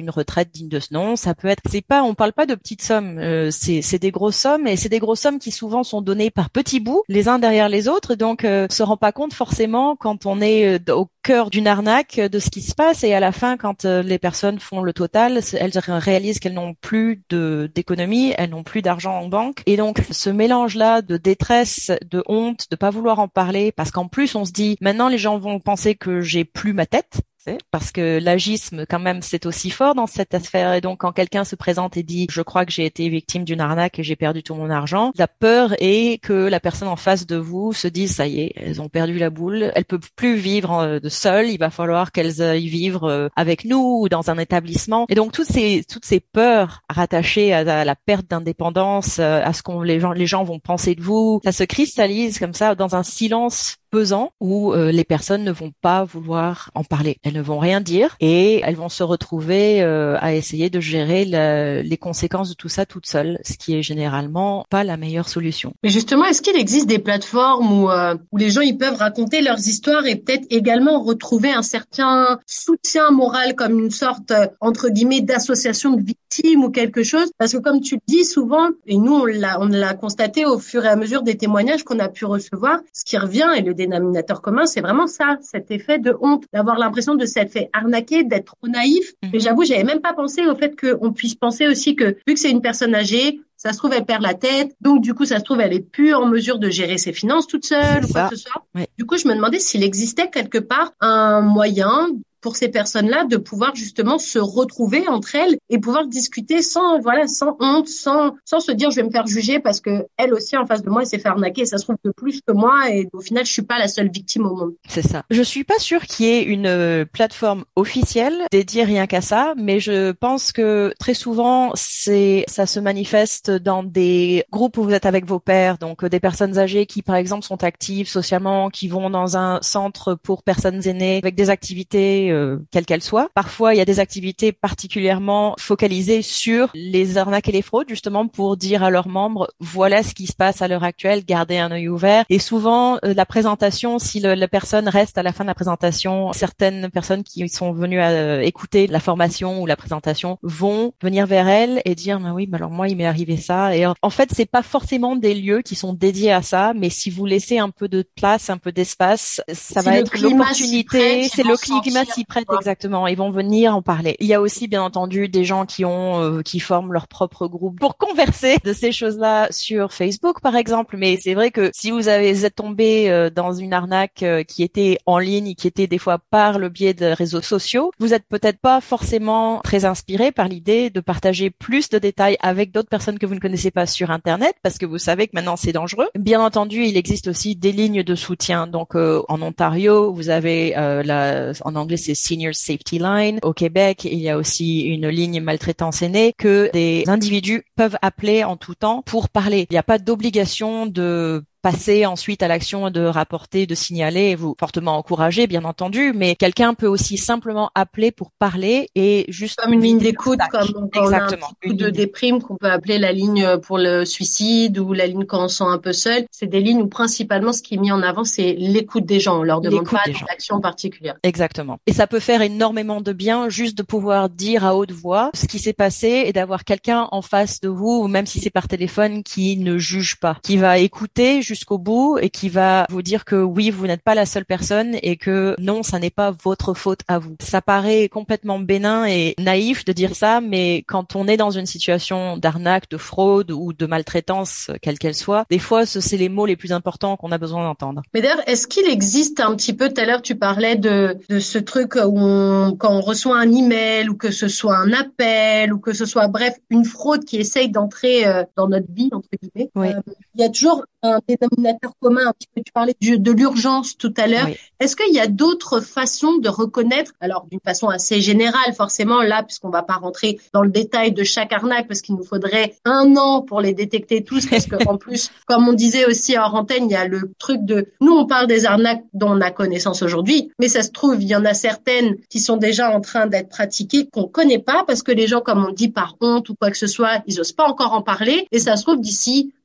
une retraite digne de ce nom. Ça peut être, c'est pas, on parle pas de petites sommes, euh, c'est, c'est des grosses sommes et c'est des grosses sommes qui souvent sont données par petits bouts, les uns derrière les autres. Donc, euh, on se rend pas compte forcément quand on est au cœur d'une arnaque de ce qui se passe et à la fin, quand euh, les personnes font le total, elles réalisent qu'elles n'ont plus de d'économie, elles n'ont plus d'argent en banque. Et donc, ce mélange-là de détresse, de honte, de pas vouloir en parler, parce qu'en plus, on se dit, maintenant, les gens vont penser que j'ai plus ma tête. Parce que l'agisme, quand même, c'est aussi fort dans cette affaire. Et donc, quand quelqu'un se présente et dit « je crois que j'ai été victime d'une arnaque et j'ai perdu tout mon argent », la peur est que la personne en face de vous se dise « ça y est, elles ont perdu la boule, elles peuvent plus vivre de seules, il va falloir qu'elles aillent vivre avec nous ou dans un établissement ». Et donc, toutes ces toutes ces peurs rattachées à la perte d'indépendance, à ce qu'on les gens les gens vont penser de vous, ça se cristallise comme ça dans un silence pesant où euh, les personnes ne vont pas vouloir en parler. Elles ne vont rien dire et elles vont se retrouver euh, à essayer de gérer la, les conséquences de tout ça toutes seules, ce qui est généralement pas la meilleure solution. Mais justement, est-ce qu'il existe des plateformes où, euh, où les gens ils peuvent raconter leurs histoires et peut-être également retrouver un certain soutien moral comme une sorte, euh, entre guillemets, d'association de victimes ou quelque chose? Parce que comme tu le dis souvent, et nous on l'a, on l'a constaté au fur et à mesure des témoignages qu'on a pu recevoir, ce qui revient et le dénominateur commun, c'est vraiment ça, cet effet de honte, d'avoir l'impression de s'être fait arnaquer, d'être trop naïf. Mmh. Mais j'avoue, j'avais même pas pensé au fait qu'on puisse penser aussi que, vu que c'est une personne âgée, ça se trouve, elle perd la tête. Donc, du coup, ça se trouve, elle est plus en mesure de gérer ses finances toute seule ou quoi que ce soit. Oui. Du coup, je me demandais s'il existait quelque part un moyen pour ces personnes-là de pouvoir justement se retrouver entre elles et pouvoir discuter sans, voilà, sans honte, sans, sans se dire je vais me faire juger parce que elle aussi en face de moi elle s'est fait arnaquer et ça se trouve que plus que moi et au final je suis pas la seule victime au monde. C'est ça. Je suis pas sûre qu'il y ait une euh, plateforme officielle dédiée rien qu'à ça, mais je pense que très souvent c'est, ça se manifeste dans des groupes où vous êtes avec vos pairs, donc euh, des personnes âgées qui par exemple sont actives socialement, qui vont dans un centre pour personnes aînées avec des activités Euh, quelle qu'elle soit. Parfois, il y a des activités particulièrement focalisées sur les arnaques et les fraudes, justement pour dire à leurs membres, voilà ce qui se passe à l'heure actuelle, gardez un œil ouvert. Et souvent, euh, la présentation, si le, la personne reste à la fin de la présentation, certaines personnes qui sont venues à, euh, écouter la formation ou la présentation vont venir vers elle et dire, bah oui, bah alors moi, il m'est arrivé ça. Et en fait, c'est pas forcément des lieux qui sont dédiés à ça, mais si vous laissez un peu de place, un peu d'espace, ça si va être l'opportunité, c'est le climat s'y prêtent, exactement. Ils vont venir en parler. Il y a aussi, bien entendu, des gens qui ont, euh, qui forment leur propre groupe pour converser de ces choses-là sur Facebook, par exemple. Mais c'est vrai que si vous avez, vous êtes tombé euh, dans une arnaque euh, qui était en ligne, qui était des fois par le biais de réseaux sociaux, vous êtes peut-être pas forcément très inspiré par l'idée de partager plus de détails avec d'autres personnes que vous ne connaissez pas sur Internet, parce que vous savez que maintenant c'est dangereux. Bien entendu, il existe aussi des lignes de soutien. Donc, euh, en Ontario, vous avez euh, la, en anglais, c'est Senior Safety Line. Au Québec, il y a aussi une ligne maltraitance aînée que des individus peuvent appeler en tout temps pour parler. Il n'y a pas d'obligation de passer ensuite à l'action de rapporter, de signaler, vous fortement encourager, bien entendu, mais quelqu'un peut aussi simplement appeler pour parler et juste comme une ligne d'écoute, comme quand exactement, on a un coup de déprime qu'on peut appeler la ligne pour le suicide ou la ligne quand on se sent un peu seul. C'est des lignes où principalement ce qui est mis en avant, c'est l'écoute des gens. On leur demande pas d'action particulière. Exactement. Et ça peut faire énormément de bien juste de pouvoir dire à haute voix ce qui s'est passé et d'avoir quelqu'un en face de vous, ou même si c'est par téléphone, qui ne juge pas, qui va écouter jusqu'au bout et qui va vous dire que oui, vous n'êtes pas la seule personne et que non, ça n'est pas votre faute à vous. Ça paraît complètement bénin et naïf de dire ça, mais quand on est dans une situation d'arnaque, de fraude ou de maltraitance, quelle qu'elle soit, des fois, c'est les mots les plus importants qu'on a besoin d'entendre. Mais d'ailleurs, est-ce qu'il existe un petit peu, tout à l'heure, tu parlais de, de ce truc où on, quand on reçoit un email ou que ce soit un appel ou que ce soit, bref, une fraude qui essaye d'entrer euh, dans notre vie, entre guillemets. Oui. Euh, il y a toujours un dénominateur commun, un petit peu, tu parlais du, de l'urgence tout à l'heure. Oui. Est-ce qu'il y a d'autres façons de reconnaître, alors d'une façon assez générale forcément là, puisqu'on va pas rentrer dans le détail de chaque arnaque parce qu'il nous faudrait un an pour les détecter tous, parce que en plus, comme on disait aussi hors antenne, il y a le truc de, nous on parle des arnaques dont on a connaissance aujourd'hui, mais ça se trouve, il y en a certaines qui sont déjà en train d'être pratiquées, qu'on connaît pas, parce que les gens, comme on dit, par honte ou quoi que ce soit, ils osent pas encore en parler, et ça se trouve d'ici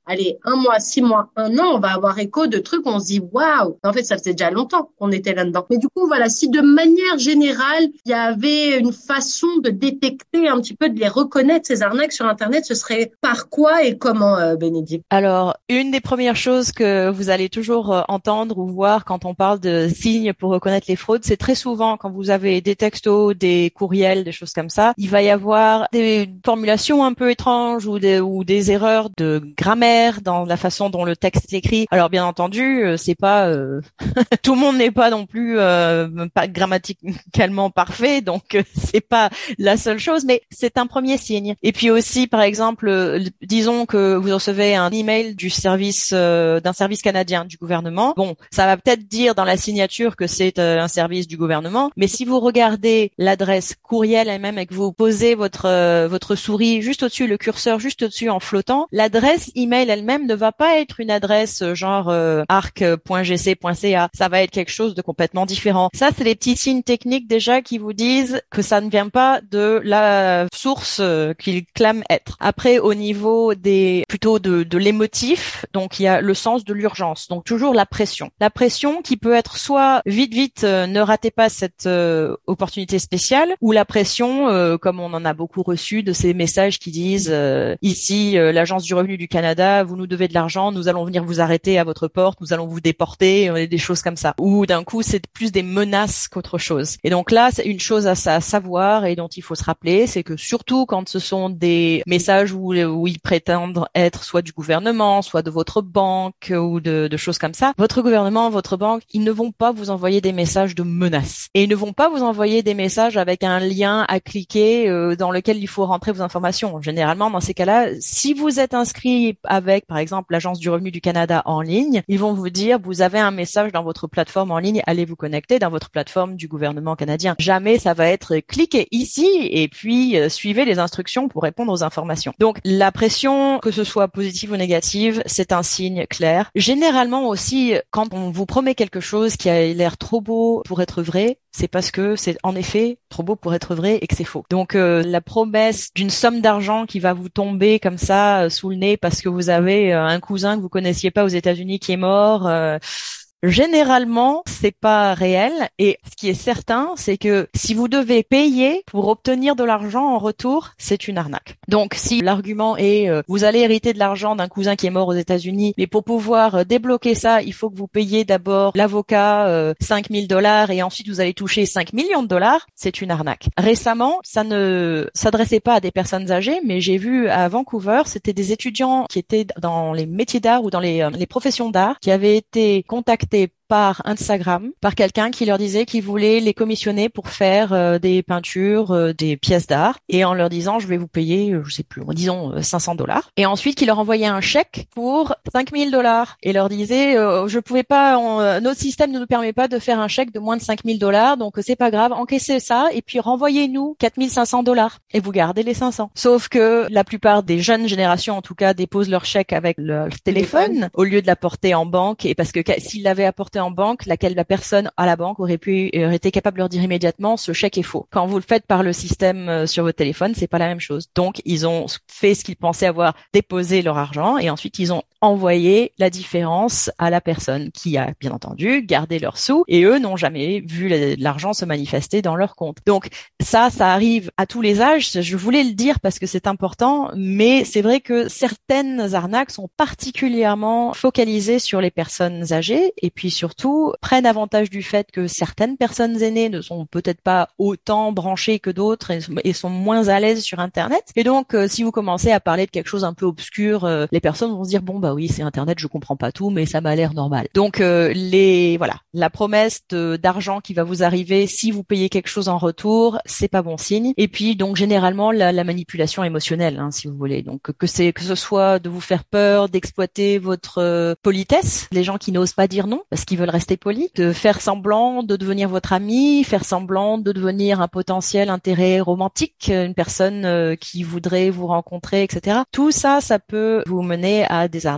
allez, un mois, six mois, un an, on va avoir écho de trucs où on se dit waouh. En fait, ça faisait déjà longtemps qu'on était là-dedans. Mais du coup, voilà, si de manière générale, il y avait une façon de détecter un petit peu, de les reconnaître ces arnaques sur Internet, ce serait par quoi et comment, euh, Bénédicte? Alors, une des premières choses que vous allez toujours euh, entendre ou voir quand on parle de signes pour reconnaître les fraudes, c'est très souvent quand vous avez des textos, des courriels, des choses comme ça, il va y avoir des formulations un peu étranges ou des, ou des erreurs de grammaire dans la façon dont le texte est écrit. Alors, bien entendu, euh, c'est pas euh, tout le monde n'est pas non plus euh, pas grammaticalement parfait, donc euh, c'est pas la seule chose, mais c'est un premier signe. Et puis aussi, par exemple, euh, disons que vous recevez un email du service euh, d'un service canadien du gouvernement. Bon, ça va peut-être dire dans la signature que c'est euh, un service du gouvernement, mais si vous regardez l'adresse courriel elle-même et que vous posez votre euh, votre souris juste au-dessus, le curseur juste au-dessus en flottant, l'adresse email elle-même ne va pas être une adresse euh, genre euh, arc point g c point c a. Ça va être quelque chose de complètement différent. Ça, c'est des petits signes techniques déjà qui vous disent que ça ne vient pas de la source euh, qu'ils clament être. Après, au niveau des plutôt de, de l'émotif, donc il y a le sens de l'urgence, donc toujours la pression. La pression qui peut être soit vite vite euh, ne ratez pas cette euh, opportunité spéciale, ou la pression euh, comme on en a beaucoup reçu de ces messages qui disent euh, ici euh, l'agence du revenu du Canada, vous nous devez de l'argent, nous allons venir vous arrêter à votre porte, nous allons vous déporter, euh, des choses comme ça. Ou d'un coup c'est plus des menaces qu'autre chose. Et donc là c'est une chose à, à savoir et dont il faut se rappeler, c'est que surtout quand ce sont des messages où, où ils prétendent être soit du gouvernement, soit de votre banque ou de, de choses comme ça, votre gouvernement, votre banque, ils ne vont pas vous envoyer des messages de menaces. Et ils ne vont pas vous envoyer des messages avec un lien à cliquer euh, dans lequel il faut rentrer vos informations. Généralement, dans ces cas-là, si vous êtes inscrit avec, par exemple, l'Agence du revenu du Canada en ligne, ils vont vous dire, vous avez un message dans votre plateforme en ligne, allez vous connecter dans votre plateforme du gouvernement canadien. Jamais ça va être cliquez ici et puis euh, suivez les instructions pour répondre aux informations. Donc, la pression, que ce soit positive ou négative, c'est un signe clair. Généralement aussi, quand on vous promet quelque chose qui a l'air trop beau pour être vrai, c'est parce que c'est en effet trop beau pour être vrai et que c'est faux. Donc euh, la promesse d'une somme d'argent qui va vous tomber comme ça euh, sous le nez parce que vous avez euh, un cousin que vous connaissiez pas aux États-Unis qui est mort, euh, généralement, c'est pas réel. Et ce qui est certain, c'est que si vous devez payer pour obtenir de l'argent en retour, c'est une arnaque. Donc, si l'argument est euh, vous allez hériter de l'argent d'un cousin qui est mort aux États-Unis, mais pour pouvoir euh, débloquer ça, il faut que vous payiez d'abord l'avocat euh, cinq mille dollars et ensuite vous allez toucher cinq millions de dollars, c'est une arnaque. Récemment, ça ne s'adressait pas à des personnes âgées, mais j'ai vu à Vancouver, c'était des étudiants qui étaient dans les métiers d'art ou dans les, euh, les professions d'art qui avaient été contactés par Instagram, par quelqu'un qui leur disait qu'il voulait les commissionner pour faire euh, des peintures, euh, des pièces d'art, et en leur disant je vais vous payer, euh, je sais plus, disons euh, cinq cents dollars. Et ensuite, qui leur envoyait un chèque pour cinq mille dollars et leur disait euh, je pouvais pas, on, euh, notre système ne nous permet pas de faire un chèque de moins de cinq mille dollars, donc euh, c'est pas grave, encaissez ça et puis renvoyez-nous quatre mille cinq cents dollars et vous gardez les cinq cents. Sauf que la plupart des jeunes générations, en tout cas, déposent leur chèque avec leur téléphone, téléphone. au lieu de l'apporter en banque, et parce que s'ils l'avaient apporté en banque, laquelle la personne à la banque aurait pu aurait été capable de leur dire immédiatement ce chèque est faux. Quand vous le faites par le système euh, sur votre téléphone, c'est pas la même chose. Donc ils ont fait ce qu'ils pensaient avoir déposé leur argent et ensuite ils ont envoyé la différence à la personne qui a bien entendu gardé leurs sous et eux n'ont jamais vu l'argent se manifester dans leur compte. Donc ça, ça arrive à tous les âges. Je voulais le dire parce que c'est important, mais c'est vrai que certaines arnaques sont particulièrement focalisées sur les personnes âgées et puis surtout prennent avantage du fait que certaines personnes aînées ne sont peut-être pas autant branchées que d'autres et sont moins à l'aise sur Internet. Et donc, euh, si vous commencez à parler de quelque chose un peu obscur, euh, les personnes vont se dire bon bah oui, c'est Internet, je comprends pas tout, mais ça m'a l'air normal. Donc euh, les voilà, la promesse de, d'argent qui va vous arriver si vous payez quelque chose en retour, c'est pas bon signe. Et puis donc généralement la, la manipulation émotionnelle, hein, si vous voulez. Donc que c'est que ce soit de vous faire peur, d'exploiter votre euh, politesse, les gens qui n'osent pas dire non parce qu'ils veulent rester polis, de faire semblant de devenir votre ami, faire semblant de devenir un potentiel intérêt romantique, une personne euh, qui voudrait vous rencontrer, et cetera. Tout ça, ça peut vous mener à des arnaques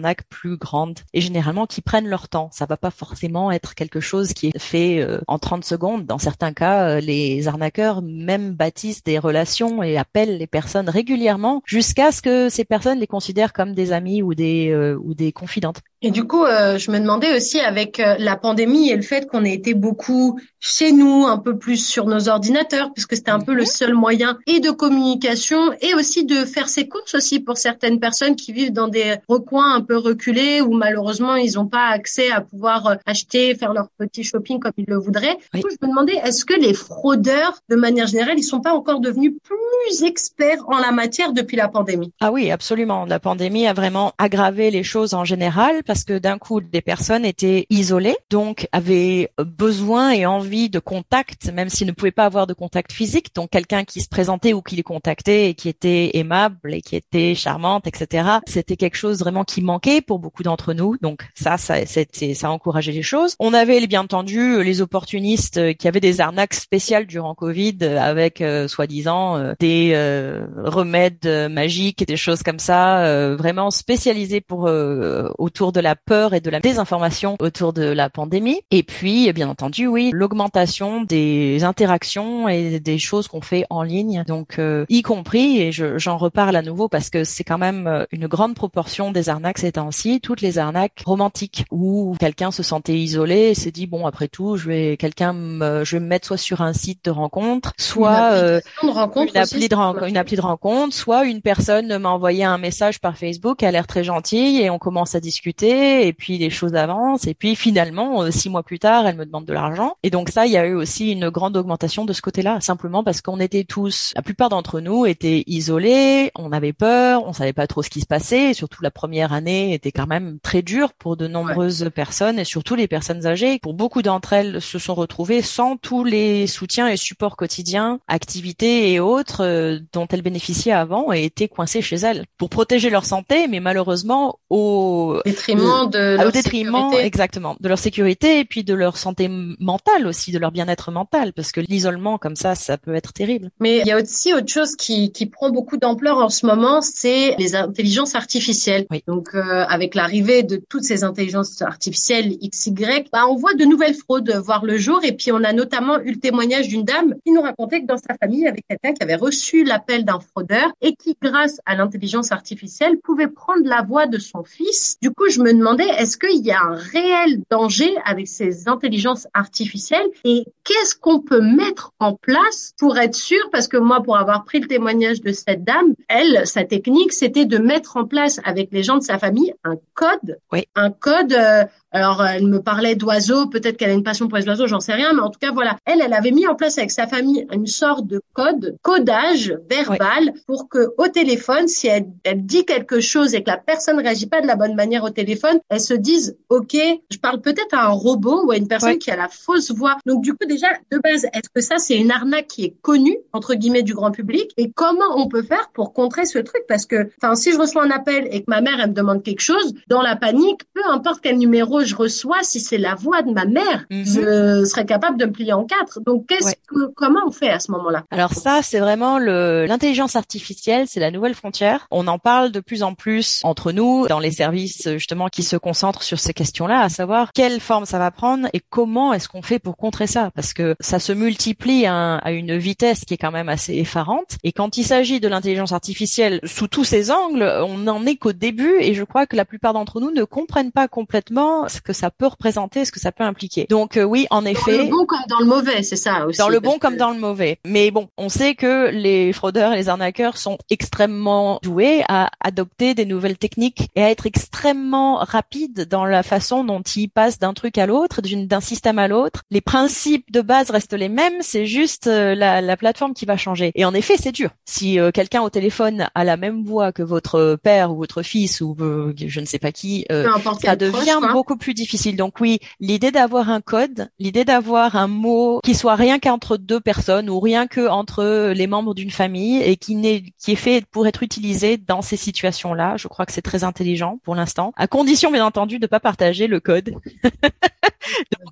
arnaques plus grandes et généralement qui prennent leur temps. Ça va pas forcément être quelque chose qui est fait euh, en trente secondes. Dans certains cas, euh, les arnaqueurs même bâtissent des relations et appellent les personnes régulièrement jusqu'à ce que ces personnes les considèrent comme des amis ou des euh, ou des confidentes. Et du coup, euh, je me demandais aussi avec euh, la pandémie et le fait qu'on ait été beaucoup chez nous, un peu plus sur nos ordinateurs, puisque c'était un peu le seul moyen et de communication et aussi de faire ses courses aussi pour certaines personnes qui vivent dans des recoins un peu reculés où malheureusement ils n'ont pas accès à pouvoir euh, acheter, faire leur petit shopping comme ils le voudraient. Oui. Du coup, je me demandais, est-ce que les fraudeurs, de manière générale, ils sont pas encore devenus plus experts en la matière depuis la pandémie? Ah oui, absolument. La pandémie a vraiment aggravé les choses en général parce que d'un coup, des personnes étaient isolées, donc avaient besoin et envie de contact, même s'ils ne pouvaient pas avoir de contact physique. Donc quelqu'un qui se présentait ou qui les contactait et qui était aimable et qui était charmante, et cetera. C'était quelque chose vraiment qui manquait pour beaucoup d'entre nous. Donc ça, ça, c'était, ça a encouragé les choses. On avait bien entendu les opportunistes qui avaient des arnaques spéciales durant Covid avec euh, soi-disant euh, des euh, remèdes euh, magiques et des choses comme ça, euh, vraiment spécialisés pour euh, autour de la peur et de la désinformation autour de la pandémie. Et puis, bien entendu, oui, l'augmentation des interactions et des choses qu'on fait en ligne. Donc, euh, y compris, et je, j'en reparle à nouveau parce que c'est quand même une grande proportion des arnaques ces temps-ci, toutes les arnaques romantiques où quelqu'un se sentait isolé et s'est dit, bon, après tout, je vais, quelqu'un me, je vais me mettre soit sur un site de rencontre, soit euh, une, rencontre une, aussi, appli de ren- une appli de rencontre, soit une personne m'a envoyé un message par Facebook, elle a l'air très gentille et on commence à discuter et puis les choses avancent et puis finalement euh, six mois plus tard elle me demande de l'argent et donc ça il y a eu aussi une grande augmentation de ce côté-là simplement parce qu'on était tous, la plupart d'entre nous étaient isolés, on avait peur, on savait pas trop ce qui se passait et surtout la première année était quand même très dure pour de nombreuses ouais. personnes et surtout les personnes âgées. Pour beaucoup d'entre elles se sont retrouvées sans tous les soutiens et supports quotidiens, activités et autres euh, dont elles bénéficiaient avant et étaient coincées chez elles pour protéger leur santé mais malheureusement au détriment de au détriment sécurité. Exactement de leur sécurité et puis de leur santé mentale aussi, de leur bien-être mental parce que l'isolement comme ça ça peut être terrible. Mais il y a aussi autre chose qui qui prend beaucoup d'ampleur en ce moment, c'est les intelligences artificielles. Oui. Donc euh, avec l'arrivée de toutes ces intelligences artificielles X Y, bah on voit de nouvelles fraudes voir le jour et puis on a notamment eu le témoignage d'une dame qui nous racontait que dans sa famille il y avait quelqu'un qui avait reçu l'appel d'un fraudeur et qui grâce à l'intelligence artificielle pouvait prendre la voix de son fils. Du coup, je me demandais, est-ce qu'il y a un réel danger avec ces intelligences artificielles et qu'est-ce qu'on peut mettre en place pour être sûr? Parce que moi, pour avoir pris le témoignage de cette dame, elle, sa technique, c'était de mettre en place avec les gens de sa famille un code, oui. un code. Euh, alors, elle me parlait d'oiseaux, peut-être qu'elle a une passion pour les oiseaux, j'en sais rien, mais en tout cas, voilà. Elle, elle avait mis en place avec sa famille une sorte de code, codage verbal oui. pour que au téléphone, si elle, elle dit quelque chose et que la personne réagit pas de la bonne manière au téléphone, elle se dise, OK, je parle peut-être à un robot ou à une personne oui. qui a la fausse voix. Donc, du coup, déjà, de base, est-ce que ça, c'est une arnaque qui est connue, entre guillemets, du grand public? Et comment on peut faire pour contrer ce truc? Parce que, enfin, si je reçois un appel et que ma mère, elle me demande quelque chose, dans la panique, peu importe quel numéro je reçois, si c'est la voix de ma mère, mm-hmm. je serais capable de me plier en quatre. Donc, qu'est-ce ouais. que, comment on fait à ce moment-là? Alors ça, c'est vraiment le, l'intelligence artificielle, c'est la nouvelle frontière. On en parle de plus en plus entre nous, dans les services, justement, qui se concentrent sur ces questions-là, à savoir quelle forme ça va prendre et comment est-ce qu'on fait pour contrer ça? Parce que ça se multiplie à, à une vitesse qui est quand même assez effarante. Et quand il s'agit de l'intelligence artificielle sous tous ses angles, on n'en est qu'au début et je crois que la plupart d'entre nous ne comprennent pas complètement ce que ça peut représenter, ce que ça peut impliquer. Donc euh, oui, en effet. Dans le bon comme dans le mauvais, c'est ça aussi. Dans le bon que... comme dans le mauvais. Mais bon, on sait que les fraudeurs et les arnaqueurs sont extrêmement doués à adopter des nouvelles techniques et à être extrêmement rapides dans la façon dont ils passent d'un truc à l'autre, d'une, d'un système à l'autre. Les principes de base restent les mêmes, c'est juste euh, la, la plateforme qui va changer. Et en effet, c'est dur. Si euh, quelqu'un au téléphone a la même voix que votre père ou votre fils ou euh, je ne sais pas qui, euh, ça devient proche, beaucoup plus difficile. Donc oui, l'idée d'avoir un code, l'idée d'avoir un mot qui soit rien qu'entre deux personnes ou rien que entre les membres d'une famille et qui n'est qui est fait pour être utilisé dans ces situations-là, je crois que c'est très intelligent pour l'instant, à condition bien entendu de pas partager le code. Donc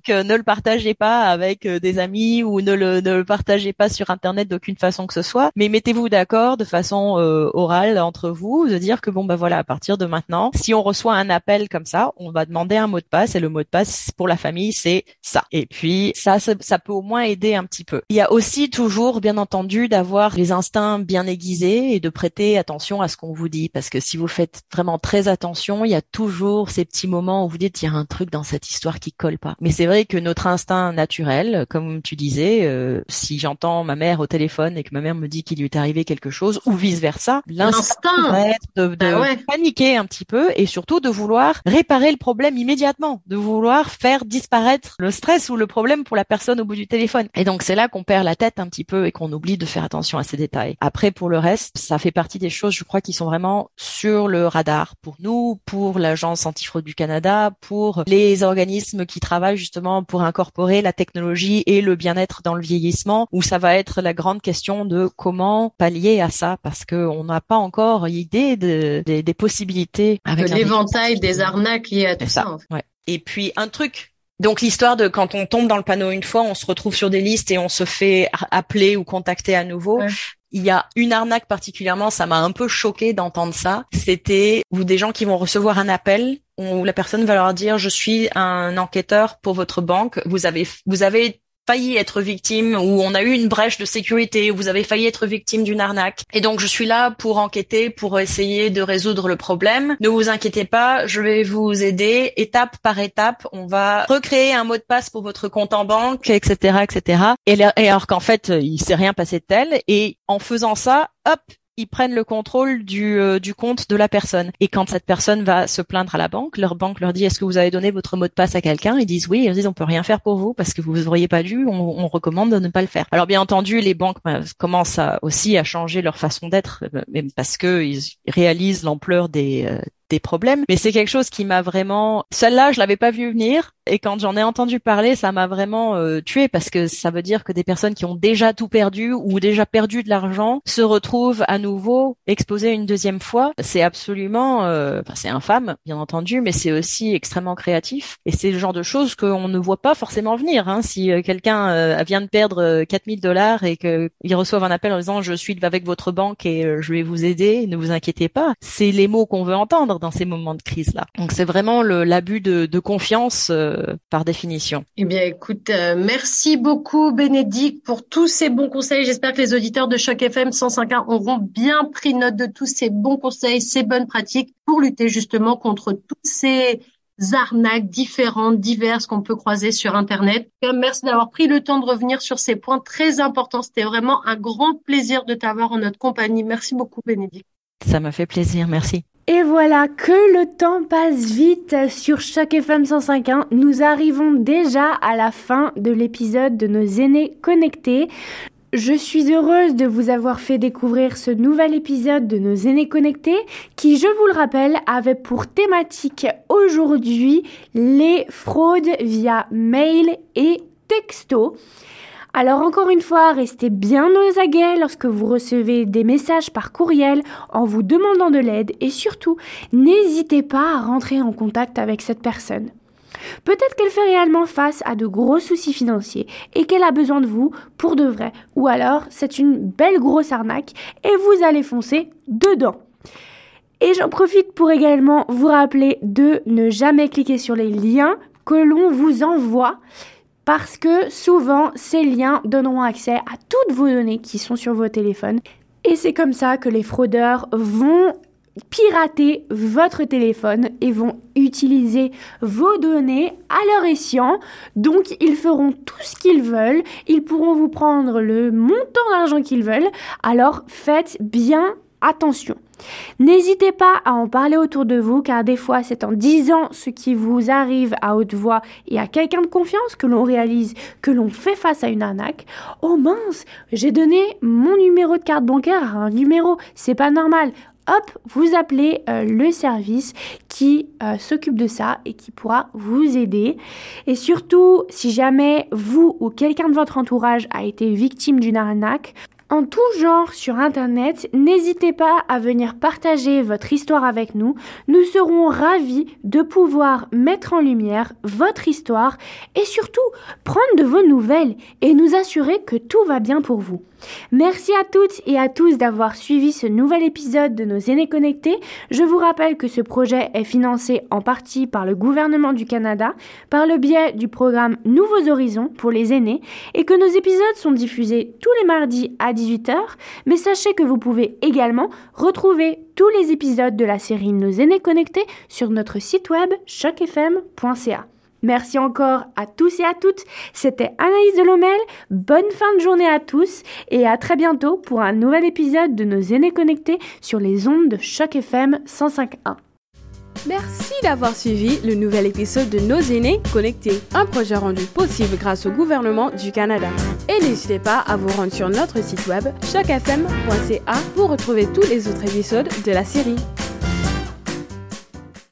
Donc, euh, ne le partagez pas avec euh, des amis ou ne le, ne le partagez pas sur Internet d'aucune façon que ce soit. Mais mettez-vous d'accord de façon euh, orale entre vous, de dire que bon bah voilà, à partir de maintenant, si on reçoit un appel comme ça, on va demander un mot de passe et le mot de passe pour la famille c'est ça. Et puis ça, ça, ça peut au moins aider un petit peu. Il y a aussi toujours, bien entendu, d'avoir les instincts bien aiguisés et de prêter attention à ce qu'on vous dit, parce que si vous faites vraiment très attention, il y a toujours ces petits moments où vous dites il y a un truc dans cette histoire qui colle pas. Mais c'est vrai que notre instinct naturel, comme tu disais, euh, si j'entends ma mère au téléphone et que ma mère me dit qu'il lui est arrivé quelque chose ou vice versa, l'instinct va être de, de bah ouais. paniquer un petit peu et surtout de vouloir réparer le problème immédiatement, de vouloir faire disparaître le stress ou le problème pour la personne au bout du téléphone. Et donc c'est là qu'on perd la tête un petit peu et qu'on oublie de faire attention à ces détails. Après, pour le reste, ça fait partie des choses, je crois, qui sont vraiment sur le radar pour nous, pour l'Agence antifraude du Canada, pour les organismes qui travaillent justement pour incorporer la technologie et le bien-être dans le vieillissement, où ça va être la grande question de comment pallier à ça, parce que on n'a pas encore idée de, de, des possibilités avec de l'éventail des arnaques liées à tout ça. ça en fait. Ouais. Et puis un truc. Donc l'histoire de quand on tombe dans le panneau une fois, on se retrouve sur des listes et on se fait appeler ou contacter à nouveau. Ouais. Il y a une arnaque particulièrement, ça m'a un peu choquée d'entendre ça. C'était ou des gens qui vont recevoir un appel où la personne va leur dire je suis un enquêteur pour votre banque, vous avez vous avez failli être victime ou on a eu une brèche de sécurité ou vous avez failli être victime d'une arnaque. Et donc, je suis là pour enquêter, pour essayer de résoudre le problème. Ne vous inquiétez pas, je vais vous aider étape par étape. On va recréer un mot de passe pour votre compte en banque, et cetera, et cetera. Et alors qu'en fait, il s'est rien passé de tel. Et en faisant ça, hop, ils prennent le contrôle du euh, du compte de la personne. Et quand cette personne va se plaindre à la banque, leur banque leur dit est-ce que vous avez donné votre mot de passe à quelqu'un? Ils disent oui, ils disent on peut rien faire pour vous parce que vous auriez pas dû, on, on recommande de ne pas le faire. Alors bien entendu, les banques bah, commencent à, aussi à changer leur façon d'être, même parce que ils réalisent l'ampleur des euh, des problèmes, mais c'est quelque chose qui m'a vraiment, celle-là je l'avais pas vu venir et quand j'en ai entendu parler ça m'a vraiment euh, tuée parce que ça veut dire que des personnes qui ont déjà tout perdu ou déjà perdu de l'argent se retrouvent à nouveau exposées une deuxième fois. C'est absolument euh, enfin, c'est infâme bien entendu, mais c'est aussi extrêmement créatif et c'est le genre de choses qu'on ne voit pas forcément venir hein. Si euh, quelqu'un euh, vient de perdre euh, quatre mille dollars et qu'il reçoive un appel en disant je suis avec votre banque et euh, je vais vous aider, ne vous inquiétez pas, c'est les mots qu'on veut entendre dans ces moments de crise-là. Donc c'est vraiment le, l'abus de, de confiance euh, par définition. Eh bien écoute, euh, merci beaucoup Bénédicte pour tous ces bons conseils. J'espère que les auditeurs de Choc F M cent cinq point un auront bien pris note de tous ces bons conseils, ces bonnes pratiques pour lutter justement contre toutes ces arnaques différentes, diverses qu'on peut croiser sur Internet. Merci d'avoir pris le temps de revenir sur ces points très importants. C'était vraiment un grand plaisir de t'avoir en notre compagnie. Merci beaucoup Bénédicte. Ça m'a fait plaisir, merci. Et voilà, que le temps passe vite sur Choc F M cent cinq point un. Nous arrivons déjà à la fin de l'épisode de nos aînés connectés. Je suis heureuse de vous avoir fait découvrir ce nouvel épisode de nos aînés connectés qui, je vous le rappelle, avait pour thématique aujourd'hui les fraudes via mail et texto. Alors encore une fois, restez bien aux aguets lorsque vous recevez des messages par courriel en vous demandant de l'aide et surtout, n'hésitez pas à rentrer en contact avec cette personne. Peut-être qu'elle fait réellement face à de gros soucis financiers et qu'elle a besoin de vous pour de vrai. Ou alors, c'est une belle grosse arnaque et vous allez foncer dedans. Et j'en profite pour également vous rappeler de ne jamais cliquer sur les liens que l'on vous envoie. Parce que souvent, ces liens donneront accès à toutes vos données qui sont sur vos téléphones. Et c'est comme ça que les fraudeurs vont pirater votre téléphone et vont utiliser vos données à leur escient. Donc, ils feront tout ce qu'ils veulent. Ils pourront vous prendre le montant d'argent qu'ils veulent. Alors, faites bien attention. N'hésitez pas à en parler autour de vous, car des fois, c'est en disant ce qui vous arrive à haute voix et à quelqu'un de confiance que l'on réalise que l'on fait face à une arnaque. Oh mince, j'ai donné mon numéro de carte bancaire à un numéro, c'est pas normal. Hop, vous appelez euh, le service qui euh, s'occupe de ça et qui pourra vous aider. Et surtout, si jamais vous ou quelqu'un de votre entourage a été victime d'une arnaque, en tout genre sur Internet. N'hésitez pas à venir partager votre histoire avec nous. Nous serons ravis de pouvoir mettre en lumière votre histoire et surtout prendre de vos nouvelles et nous assurer que tout va bien pour vous. Merci à toutes et à tous d'avoir suivi ce nouvel épisode de nos aînés connectés. Je vous rappelle que ce projet est financé en partie par le gouvernement du Canada, par le biais du programme Nouveaux Horizons pour les aînés, et que nos épisodes sont diffusés tous les mardis à dix-huit heures. Mais sachez que vous pouvez également retrouver tous les épisodes de la série Nos aînés connectés sur notre site web choc f m point c a. Merci encore à tous et à toutes. C'était Anaïs Delhommel. Bonne fin de journée à tous et à très bientôt pour un nouvel épisode de Nos aînés connectés sur les ondes de Choc F M cent cinq point un. Merci d'avoir suivi le nouvel épisode de Nos aînés connectés, un projet rendu possible grâce au gouvernement du Canada. Et n'hésitez pas à vous rendre sur notre site web choc f m point c a pour retrouver tous les autres épisodes de la série.